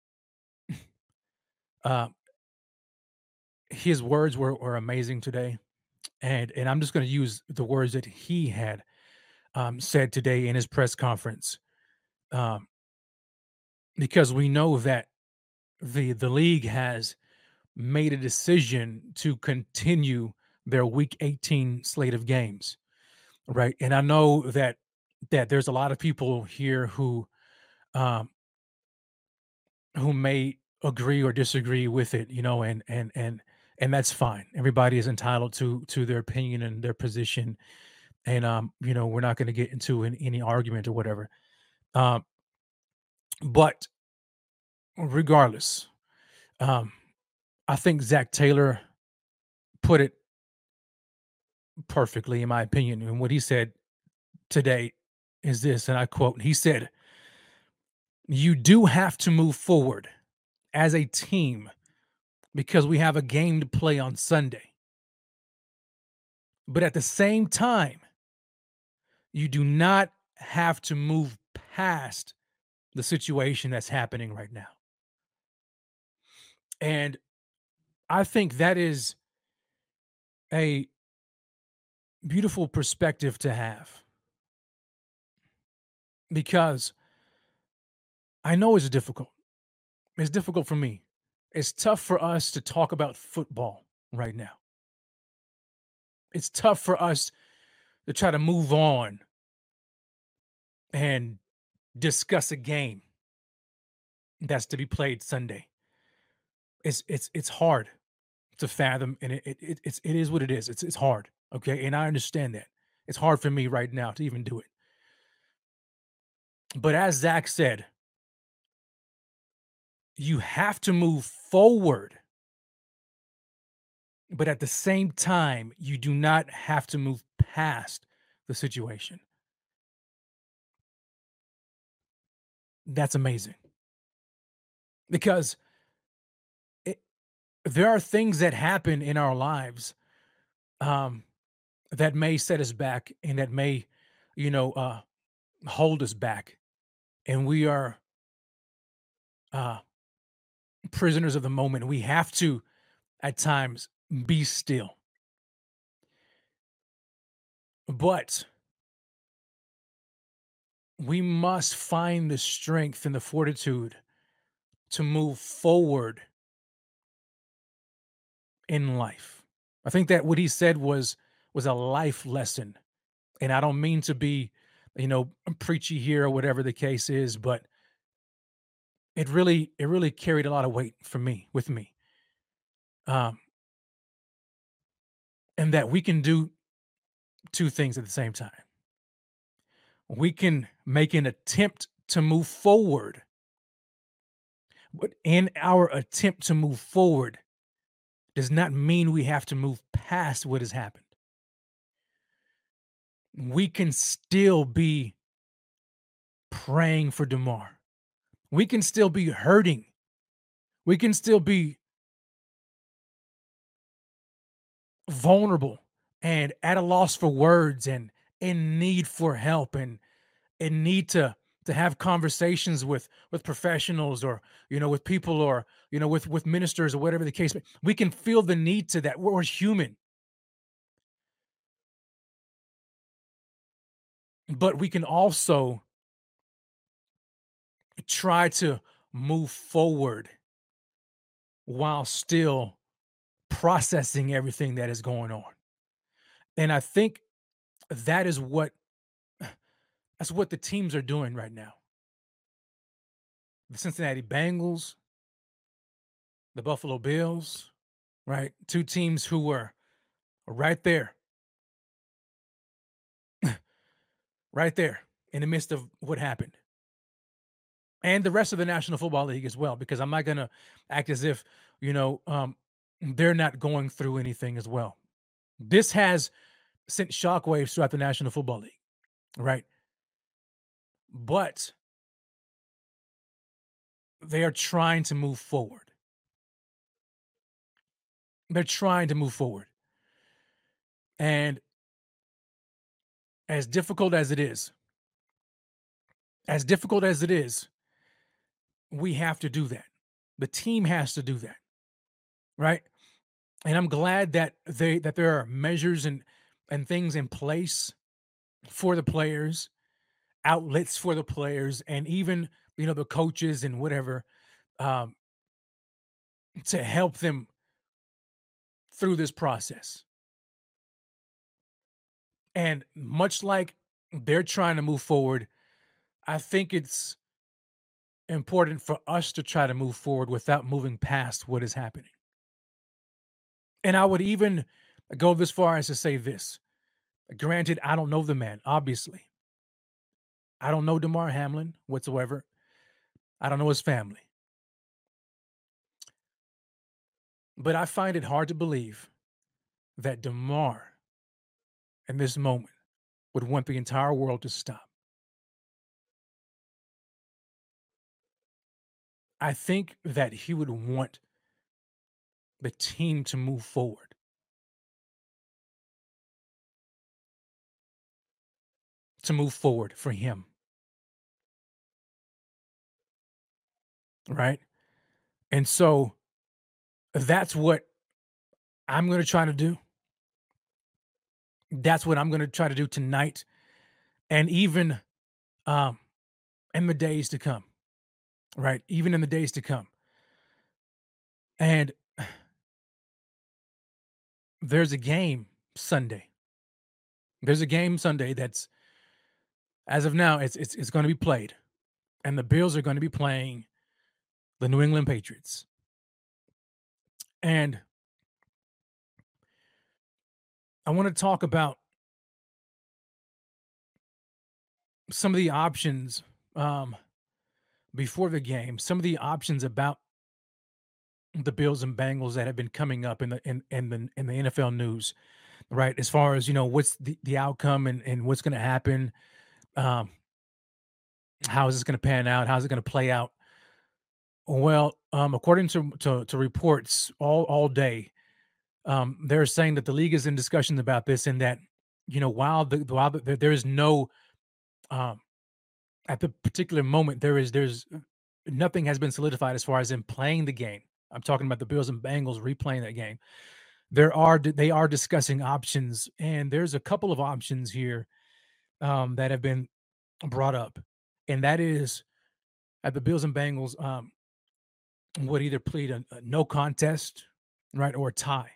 uh, his words were amazing today, and I'm just going to use the words that he had said today in his press conference, um, because we know that the league has made a decision to continue their Week 18 slate of games, right? And I know that there's a lot of people here um, who may agree or disagree with it, and that's fine. Everybody is entitled to their opinion and their position, and we're not going to get into any argument or whatever. Um, but regardless, um, I think Zach Taylor put it perfectly, in my opinion. And what he said today is this, and I quote, he said, "You do have to move forward as a team because we have a game to play on Sunday. But at the same time, you do not have to move past the situation that's happening right now." And I think that is a beautiful perspective to have, because I know it's difficult. It's difficult for me. It's tough for us to talk about football right now. It's tough for us to try to move on and discuss a game that's to be played Sunday. It's hard to fathom, and it is what it is. It's hard, okay, and I understand that. It's hard for me right now to even do it. But as Zach said, you have to move forward, but at the same time, you do not have to move past the situation. That's amazing, because it, there are things that happen in our lives um, that may set us back and that may, you know, uh, hold us back, and we are uh, prisoners of the moment. We have to, at times, be still, but we must find the strength and the fortitude to move forward in life. I think that what he said was a life lesson, and I don't mean to be, preachy here or whatever the case is, but it really carried a lot of weight for me with me, um, and that we can do two things at the same time. We can make an attempt to move forward, but in our attempt to move forward does not mean we have to move past what has happened. We can still be praying for Damar. We can still be hurting. We can still be vulnerable and at a loss for words and in need for help and in need to have conversations with professionals, or with people, or with ministers, or whatever the case may. We can feel the need to that. We're human, but we can also try to move forward while still processing everything that is going on. And I think that is what that's what the teams are doing right now. The Cincinnati Bengals, the Buffalo Bills, right? Two teams who were right there, right there in the midst of what happened. And the rest of the National Football League as well, because I'm not going to act as if, you know, they're not going through anything as well. This has sent shockwaves throughout the National Football League, right? But they are trying to move forward. They're trying to move forward. And as difficult as it is, we have to do that. The team has to do that, right? And I'm glad that there are measures and things in place for the players, outlets for the players, and even the coaches and whatever, um, to help them through this process. And much like they're trying to move forward, I think it's important for us to try to move forward without moving past what is happening. And I would even go this far as to say this. Granted, I don't know the man, obviously. I don't know Damar Hamlin whatsoever. I don't know his family. But I find it hard to believe that Damar, in this moment, would want the entire world to stop. I think that he would want the team to move forward. To move forward for him. Right? And so that's what I'm going to try to do. That's what I'm going to try to do tonight and even um, in the days to come. Right? Even in the days to come. And there's a game Sunday. There's a game Sunday that's, as of now, it's going to be played. And the Bills are going to be playing the New England Patriots. And I want to talk about some of the options before the game, some of the options about the Bills and Bengals that have been coming up in the NFL news, right? As far as what's the outcome and what's going to happen, how is this going to pan out? How's it going to play out? Well, according to reports all day, they're saying that the league is in discussions about this, and that while there is no at the particular moment there's nothing has been solidified as far as in playing the game. I'm talking about the Bills and Bengals replaying that game. They are discussing options, and there's a couple of options here that have been brought up, and that is that the Bills and Bengals would either plead a no contest, right, or a tie,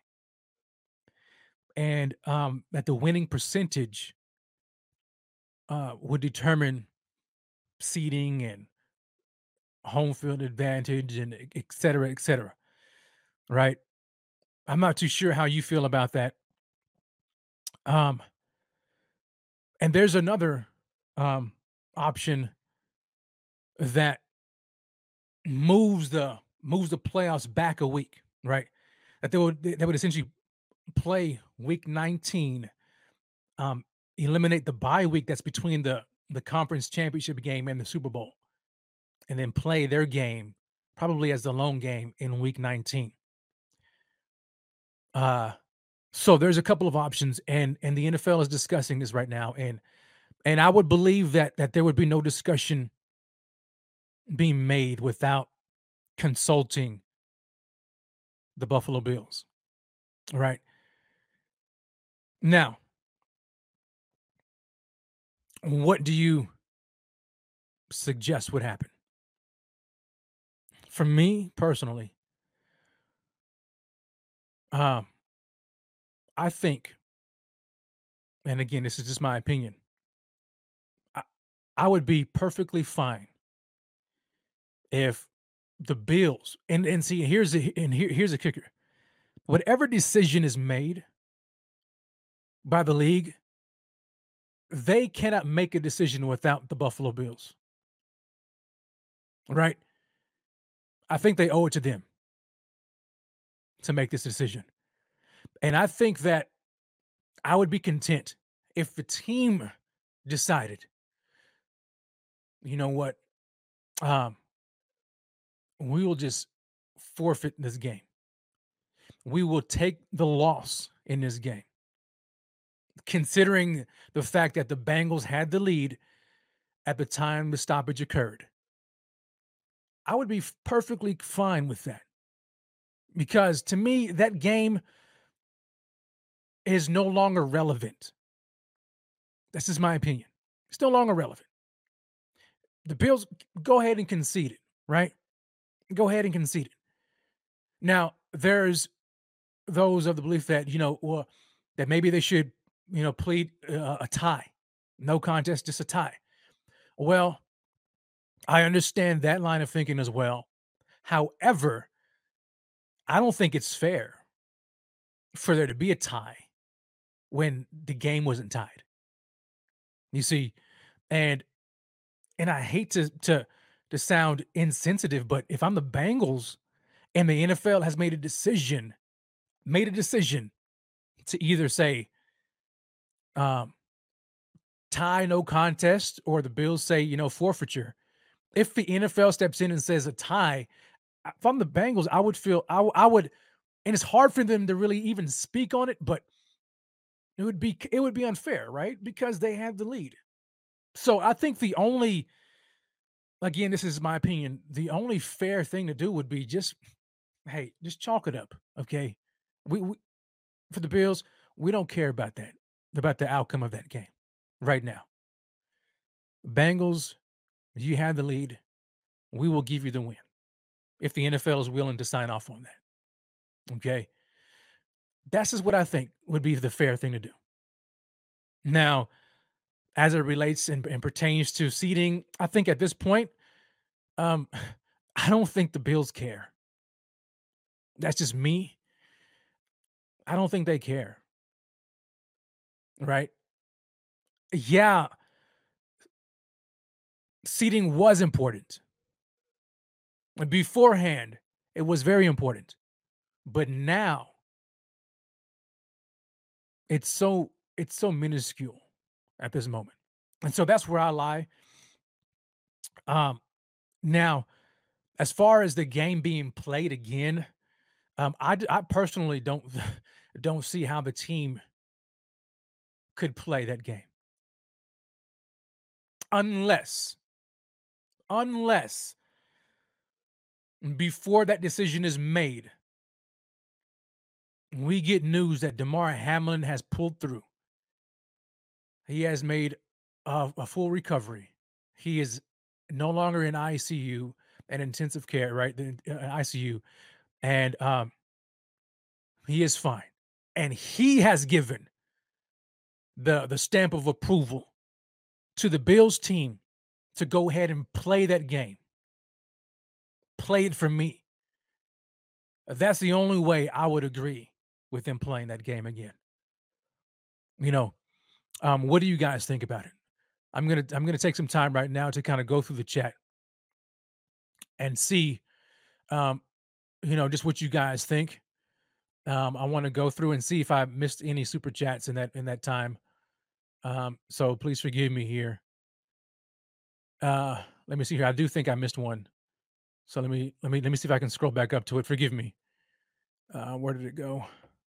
and that the winning percentage would determine seeding and home field advantage and et cetera, right? I'm not too sure how you feel about that. Um, and there's another option that moves the playoffs back a week, right? That they would essentially play week 19, eliminate the bye week that's between the conference championship game and the Super Bowl, and then play their game probably as the lone game in week 19. So there's a couple of options, and the NFL is discussing this right now, and I would believe that there would be no discussion being made without consulting the Buffalo Bills. Right. Now, what do you suggest would happen? For me personally, um, I think, and again, this is just my opinion, I, I would be perfectly fine if the Bills and see here's the kicker. Whatever decision is made by the league, they cannot make a decision without the Buffalo Bills. Right? I think they owe it to them to make this decision. And I think that I would be content if the team decided, you know what, um, we will just forfeit this game. We will take the loss in this game, considering the fact that the Bengals had the lead at the time the stoppage occurred. I would be perfectly fine with that because to me, that game is no longer relevant. This is my opinion. It's no longer relevant. The Bills go ahead and concede it, right? Go ahead and concede it. Now, there's those of the belief that, well, that maybe they should, plead a tie. No contest, just a tie. Well, I understand that line of thinking as well. However, I don't think it's fair for there to be a tie when the game wasn't tied. You see, and I hate to sound insensitive, but if I'm the Bengals and the NFL has made a decision to either say um, tie, no contest, or the Bills say, forfeiture. If the NFL steps in and says a tie, if I'm the Bengals, I would feel I would, and it's hard for them to really even speak on it, but it would be unfair, right? Because they have the lead. So I think the only, again, this is my opinion, the only fair thing to do would be just, hey, just chalk it up, okay? We for the Bills, we don't care about that, about the outcome of that game right now. Bengals, you have the lead. We will give you the win if the NFL is willing to sign off on that. Okay. That's just what I think would be the fair thing to do. Now, as it relates and pertains to seeding, I think at this point, um, I don't think the Bills care. That's just me. I don't think they care. Right. Yeah, seeding was important. Beforehand, it was very important. But now it's so minuscule at this moment. And so that's where I lie. Um Now, as far as the game being played again, I personally don't don't see how the team could play that game unless unless before that decision is made, we get news that Damar Hamlin has pulled through. He has made a full recovery. He is no longer in ICU and intensive care, right? ICU, and he is fine, and he has given the stamp of approval to the Bills team to go ahead and play that game. Play it for me. That's the only way I would agree with them playing that game again. You know, what do you guys think about it? I'm gonna take some time right now to kind of go through the chat and see, um, just what you guys think. I want to go through and see if I missed any super chats in that time. So please forgive me here. Let me see here. I do think I missed one. So let me see if I can scroll back up to it. Forgive me. Where did it go?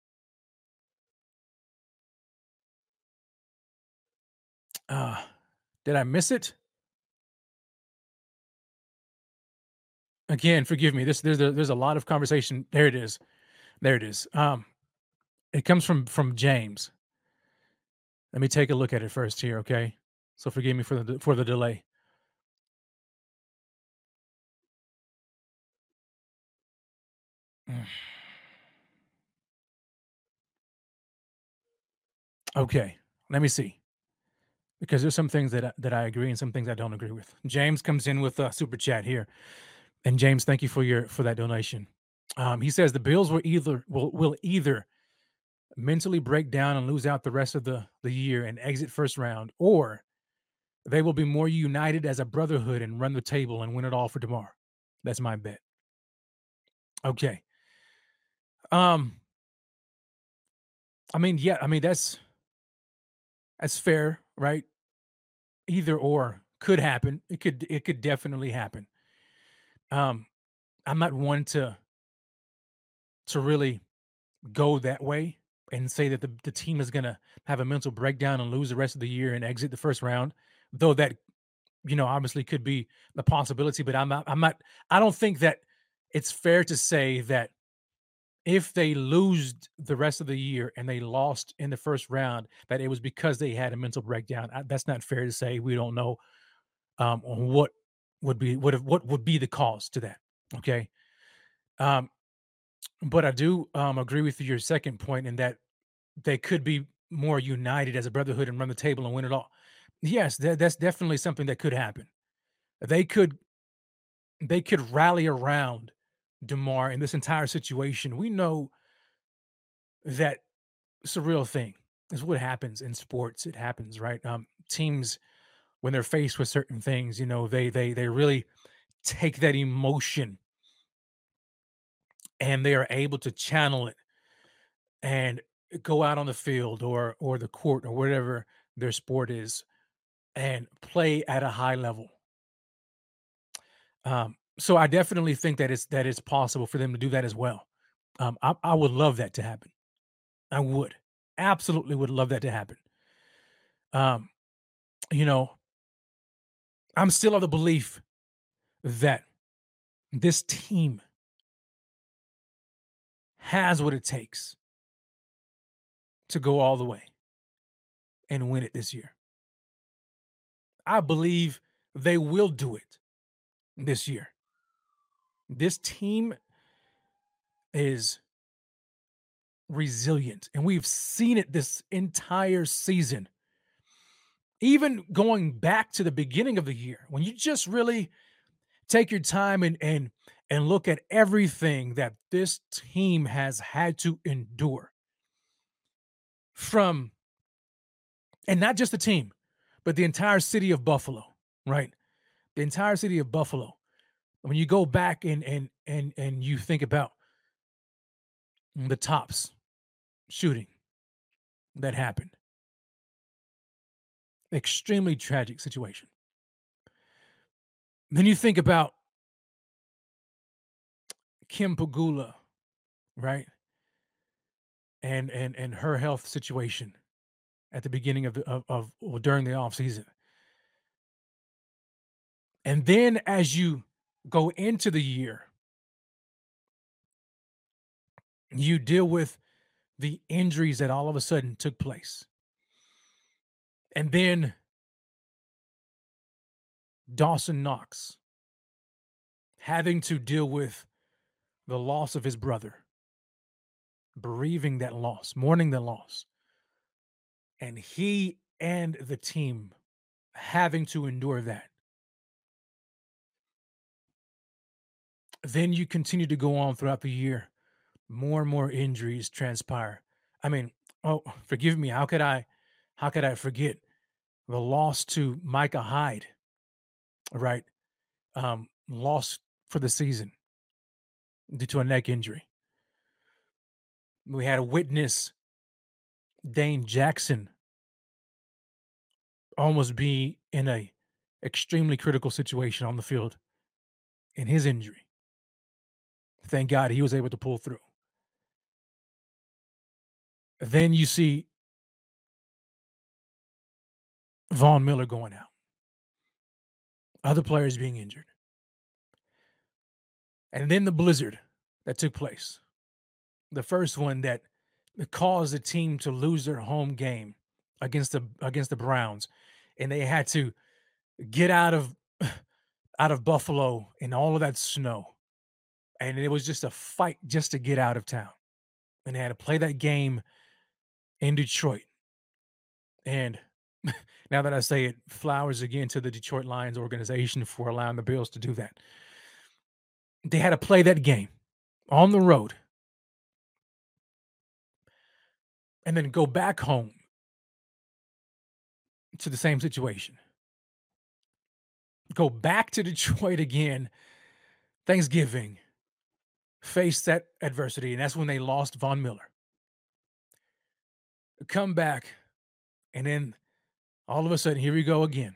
Uh, did I miss it? Again, forgive me. There's a lot of conversation. There it is. There it is. It comes from James. Let me take a look at it first here, okay? So forgive me for the delay. Okay, let me see. Because there's some things that I agree and some things I don't agree with. James comes in with a super chat here, and James, thank you for that donation. He says the Bills will either mentally break down and lose out the rest of the year and exit first round, or they will be more united as a brotherhood and run the table and win it all for tomorrow. That's my bet. Okay. Um, I mean, yeah, I mean that's fair, right? Either or could happen. It could definitely happen. Um, I'm not one to really go that way and say that the team is gonna have a mental breakdown and lose the rest of the year and exit the first round, though that obviously could be the possibility. But I don't think that it's fair to say that if they lose the rest of the year and they lost in the first round, that it was because they had a mental breakdown. That's not fair to say. We don't know what what would be the cause to that. Okay. Um, but I do agree with your second point in that they could be more united as a brotherhood and run the table and win it all. Yes, that's definitely something that could happen. They could they could rally around DeMar in this entire situation. We know that it's a real thing. It's what happens in sports. It happens, right? Teams when they're faced with certain things, they really take that emotion and they are able to channel it and go out on the field or the court or whatever their sport is and play at a high level. So I definitely think that it's possible for them to do that as well. I would love that to happen. I would absolutely would love that to happen. Um, you know, I'm still of the belief that this team has what it takes to go all the way and win it this year. I believe they will do it this year. This team is resilient, and we've seen it this entire season. Even going back to the beginning of the year, when you just really take your time and look at everything that this team has had to endure from, and not just the team, but the entire city of Buffalo, right? The entire city of Buffalo. When you go back and you think about the Tops shooting that happened, extremely tragic situation. Then you think about Kim Pagula, right? And her health situation at the beginning of or during the off season. And then as you go into the year, you deal with the injuries that all of a sudden took place. And then Dawson Knox having to deal with the loss of his brother, bereaving that loss, mourning the loss. And he and the team having to endure that. Then you continue to go on throughout the year. More and more injuries transpire. I mean, oh, forgive me. How could I forget the loss to Micah Hyde, right? Lost for the season due to a neck injury. We had a witness, Dane Jackson, almost be in a extremely critical situation on the field in his injury. Thank God he was able to pull through. Then you see Von Miller going out, other players being injured. And then the blizzard that took place. The first one that caused the team to lose their home game against the Browns. And they had to get out of Buffalo in all of that snow and it was just a fight just to get out of town. And they had to play that game in Detroit. And now that I say it, flowers again to the Detroit Lions organization for allowing the Bills to do that. They had to play that game on the road and then go back home to the same situation. Go back to Detroit again, Thanksgiving, face that adversity, and that's when they lost Von Miller. Come back, and then all of a sudden, here we go again.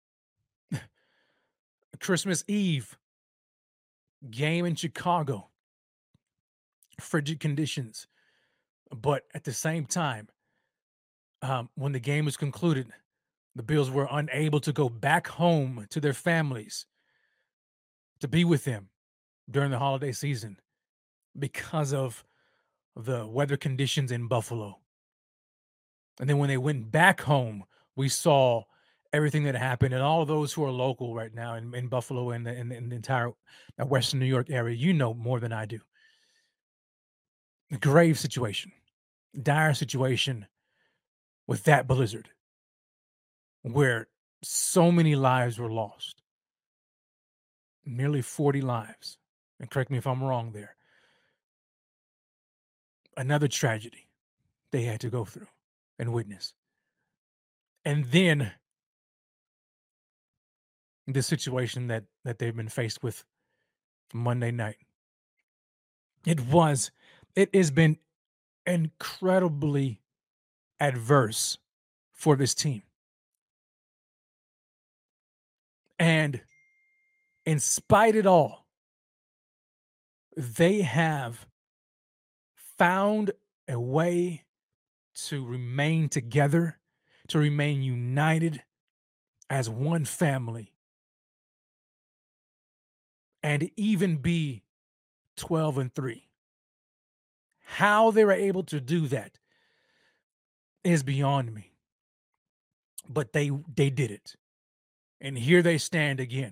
Christmas Eve game in Chicago, frigid conditions. But at the same time, when the game was concluded, the Bills were unable to go back home to their families to be with them during the holiday season because of the weather conditions in Buffalo. And then when they went back home, we saw everything that happened. And all of those who are local right now in Buffalo and in the entire Western New York area, you know more than I do. A grave situation, dire situation with that blizzard where so many lives were lost. Nearly 40 lives. And correct me if I'm wrong there. Another tragedy they had to go through and witness. And then the situation that they've been faced with Monday night. It has been incredibly adverse for this team. And in spite of it all, they have found a way to remain together, to remain united as one family, and even be 12-3. How they were able to do that is beyond me. But they did it. And here they stand again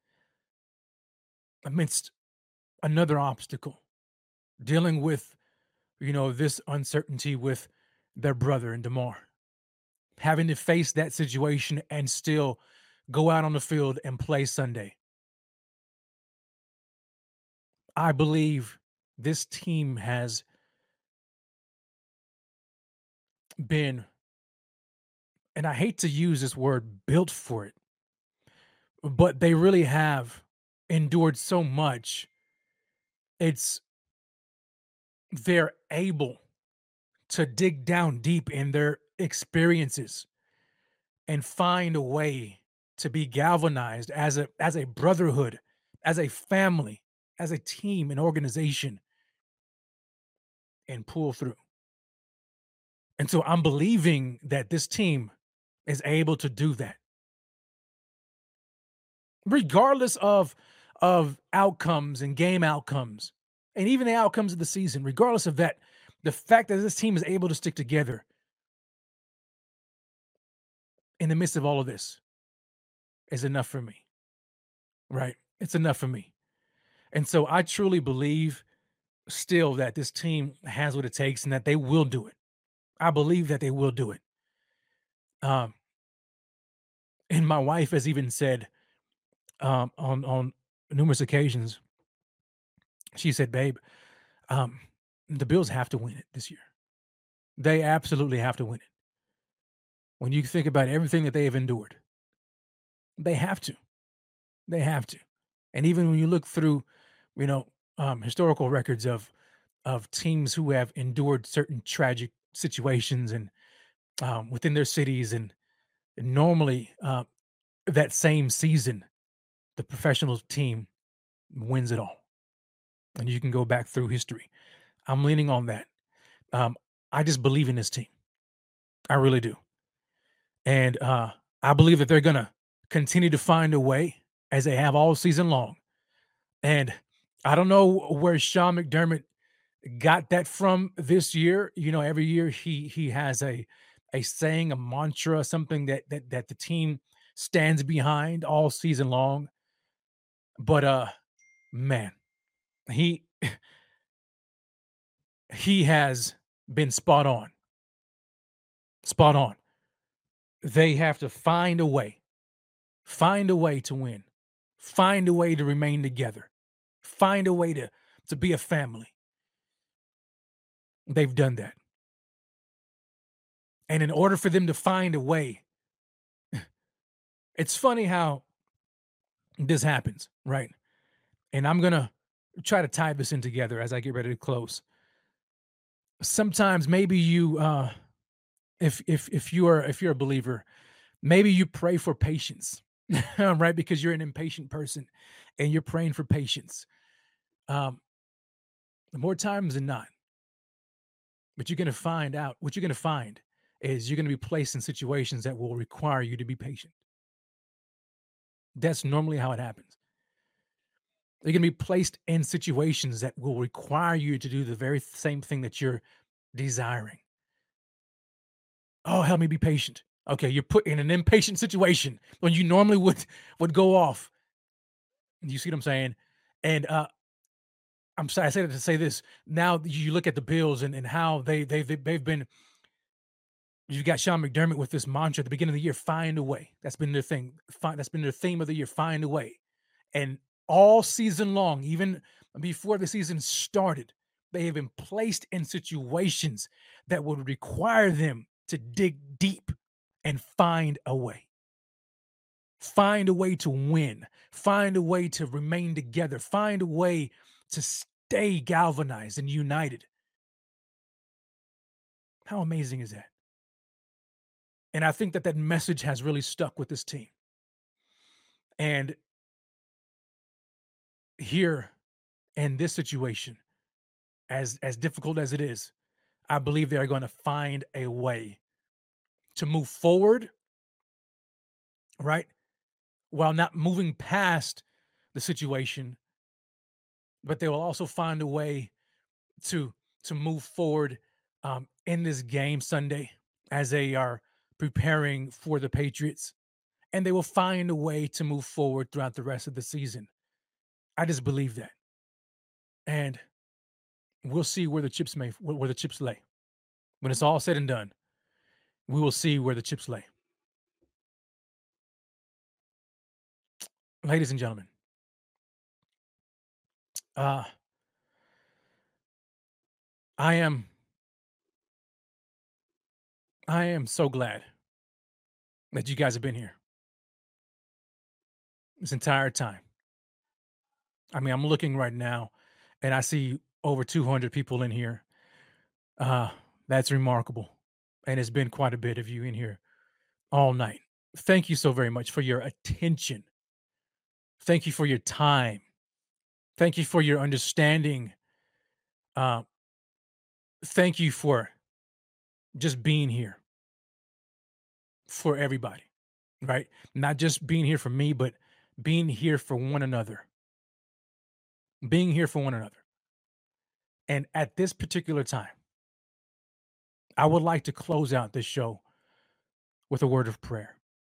amidst another obstacle, dealing with, this uncertainty with their brother and DeMar, having to face that situation and still go out on the field and play Sunday. I believe this team has been, and I hate to use this word, built for it, but they really have endured so much. They're able to dig down deep in their experiences and find a way to be galvanized as a brotherhood, as a family, as a team, an organization, and pull through. And so I'm believing that this team is able to do that. Regardless of outcomes and game outcomes, and even the outcomes of the season, regardless of that, the fact that this team is able to stick together in the midst of all of this is enough for me, right? It's enough for me. And so I truly believe still that this team has what it takes and that they will do it. I believe that they will do it. And my wife has even said on numerous occasions, she said, babe, the Bills have to win it this year. They absolutely have to win it. When you think about everything that they have endured, they have to. They have to. And even when you look through, historical records of teams who have endured certain tragic situations and within their cities, and normally that same season, the professional team wins it all. And you can go back through history. I'm leaning on that. I just believe in this team. I really do. And I believe that they're going to continue to find a way as they have all season long. And I don't know where Sean McDermott got that from this year. Every year he has a saying, a mantra, something that the team stands behind all season long. But man, He he has been spot on. Spot on. They have to find a way to win, find a way to remain together, find a way to be a family. They've done that. And in order for them to find a way, it's funny how this happens, right? And I'm going to try to tie this in together as I get ready to close. Sometimes maybe you if you're a believer, maybe you pray for patience. Right, because you're an impatient person and you're praying for patience. Um more times than not, but you're going to find out what you're going to find is you're going to be placed in situations that will require you to be patient. That's normally how it happens. You're going to be placed in situations that will require you to do the very same thing that you're desiring. Oh, help me be patient. Okay, you're put in an impatient situation when you normally would go off. You see what I'm saying? And I'm sorry, I say that to say this. Now you look at the Bills and how they've been. You got Sean McDermott with this mantra at the beginning of the year: find a way. That's been their thing. That's been their theme of the year: find a way. And all season long, even before the season started, they have been placed in situations that would require them to dig deep and find a way. Find a way to win. Find a way to remain together. Find a way to stay galvanized and united. How amazing is that? And I think that that message has really stuck with this team. And here in this situation, as difficult as it is, I believe they are going to find a way to move forward, right? While not moving past the situation, but they will also find a way to move forward in this game Sunday as they are preparing for the Patriots, and they will find a way to move forward throughout the rest of the season. I just believe that, and we'll see where the chips lay when it's all said and done. We will see where the chips lay, ladies and gentlemen. Uh, I am I am so glad that you guys have been here this entire time. I mean, I'm looking right now and I see over 200 people in here. Uh, that's remarkable. And it's been quite a bit of you in here all night. Thank you so very much for your attention. Thank you for your time. Thank you for your understanding. Uh, thank you for just being here for everybody, right? Not just being here for me, but being here for one another. Being here for one another. And at this particular time, I would like to close out this show with a word of prayer.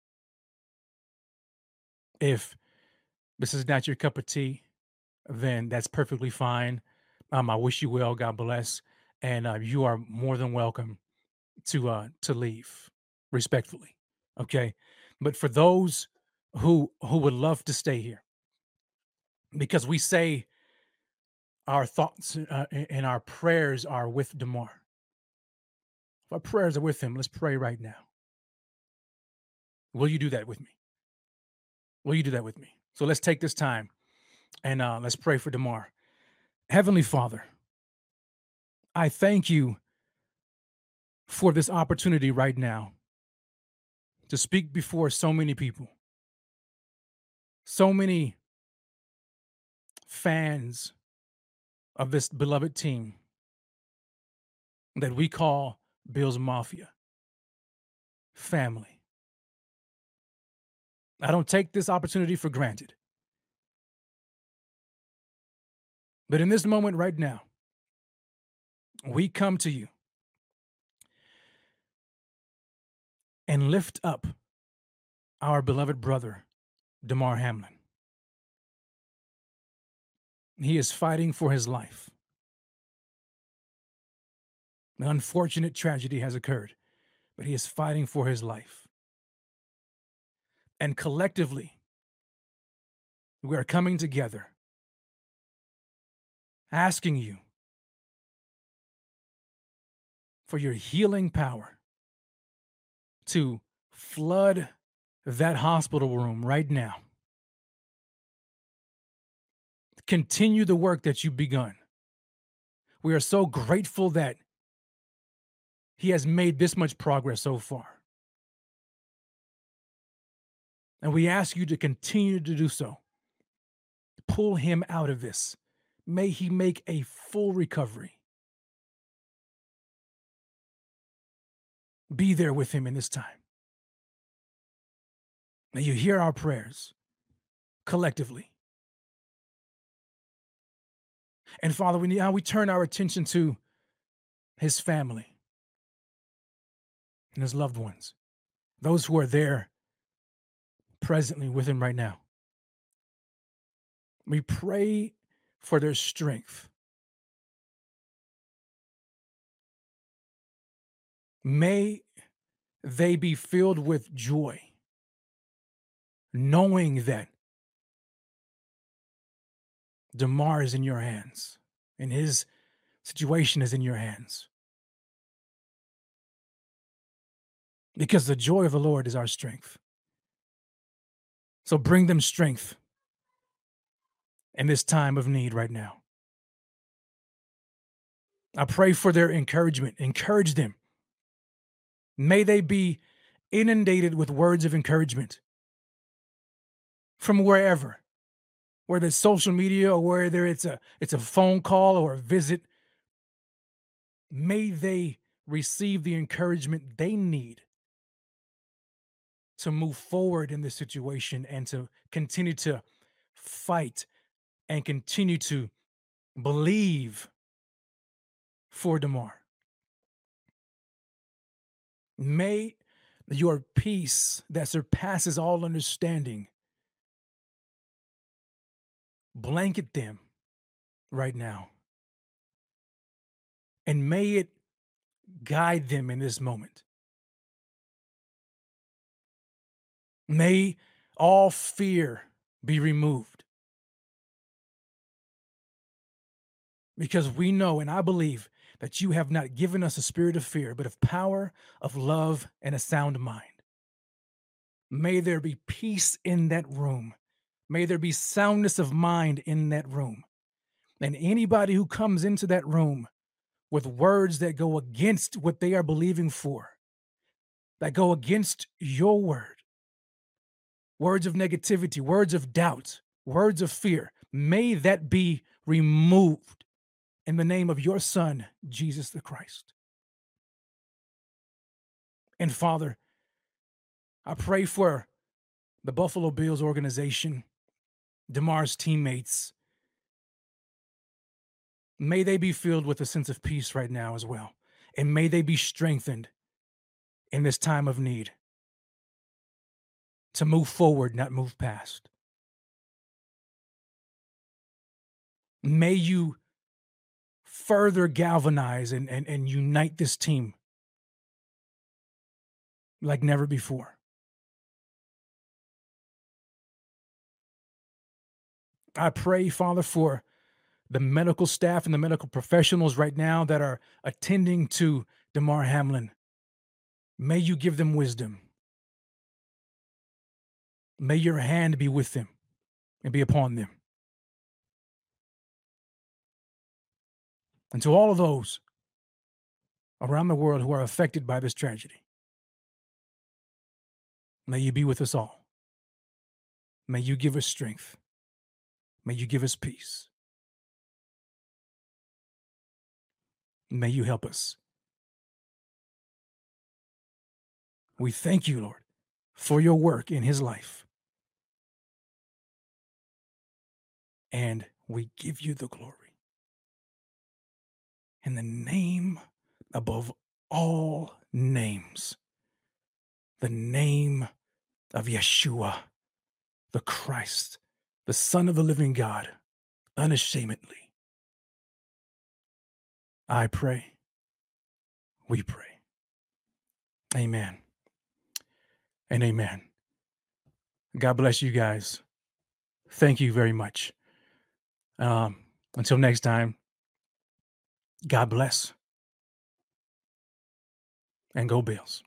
If this is not your cup of tea, then that's perfectly fine. I wish you well. God bless, and you are more than welcome to leave respectfully. Okay, but for those who would love to stay here, because we say our thoughts and our prayers are with Damar. If our prayers are with him, let's pray right now. Will you do that with me? Will you do that with me? So let's take this time and let's pray for Damar. Heavenly Father, I thank you for this opportunity right now to speak before so many people, so many fans of this beloved team that we call Bills Mafia family. I don't take this opportunity for granted. But in this moment right now, we come to you and lift up our beloved brother, Damar Hamlin. He is fighting for his life. An unfortunate tragedy has occurred, but he is fighting for his life. And collectively, we are coming together, asking you for your healing power to flood that hospital room right now. Continue the work that you've begun. We are so grateful that he has made this much progress so far. And we ask you to continue to do so. Pull him out of this. May he make a full recovery. Be there with him in this time. May you hear our prayers collectively. And Father, we turn our attention to his family and his loved ones, those who are there presently with him right now. We pray for their strength. May they be filled with joy, knowing that Damar is in your hands and his situation is in your hands. Because the joy of the Lord is our strength. So bring them strength in this time of need right now. I pray for their encouragement. Encourage them. May they be inundated with words of encouragement from wherever, whether it's social media or whether it's a phone call or a visit. May they receive the encouragement they need to move forward in this situation and to continue to fight and continue to believe for Damar. May your peace that surpasses all understanding blanket them right now. And may it guide them in this moment. May all fear be removed. Because we know and I believe that you have not given us a spirit of fear, but of power, of love, and a sound mind. May there be peace in that room. May there be soundness of mind in that room. And anybody who comes into that room with words that go against what they are believing for, that go against your word, words of negativity, words of doubt, words of fear, may that be removed in the name of your Son, Jesus the Christ. And Father, I pray for the Buffalo Bills organization, Damar's teammates. May they be filled with a sense of peace right now as well. And may they be strengthened in this time of need to move forward, not move past. May you further galvanize and unite this team like never before. I pray, Father, for the medical staff and the medical professionals right now that are attending to Damar Hamlin. May you give them wisdom. May your hand be with them and be upon them. And to all of those around the world who are affected by this tragedy, may you be with us all. May you give us strength. May you give us peace. May you help us. We thank you, Lord, for your work in his life. And we give you the glory. In the name above all names, the name of Yeshua, the Christ, the Son of the living God, unashamedly. I pray. We pray. Amen and amen. God bless you guys. Thank you very much. Until next time, God bless. And go Bills.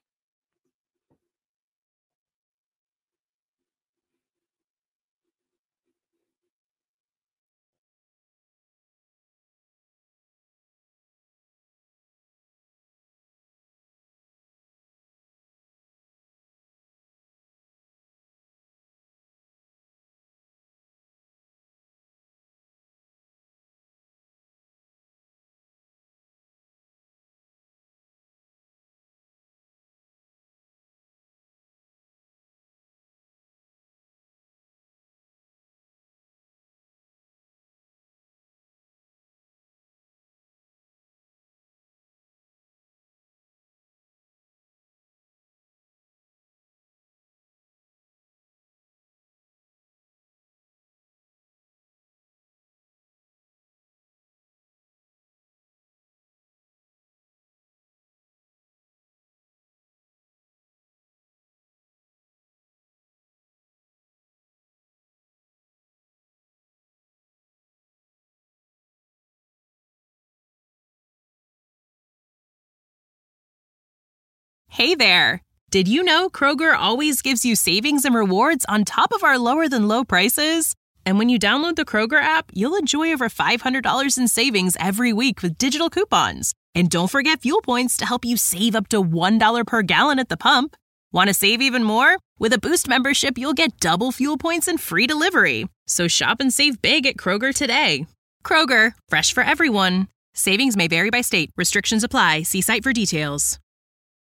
Hey there! Did you know Kroger always gives you savings and rewards on top of our lower-than-low prices? And when you download the Kroger app, you'll enjoy over $500 in savings every week with digital coupons. And don't forget fuel points to help you save up to $1 per gallon at the pump. Want to save even more? With a Boost membership, you'll get double fuel points and free delivery. So shop and save big at Kroger today. Kroger, fresh for everyone. Savings may vary by state. Restrictions apply. See site for details.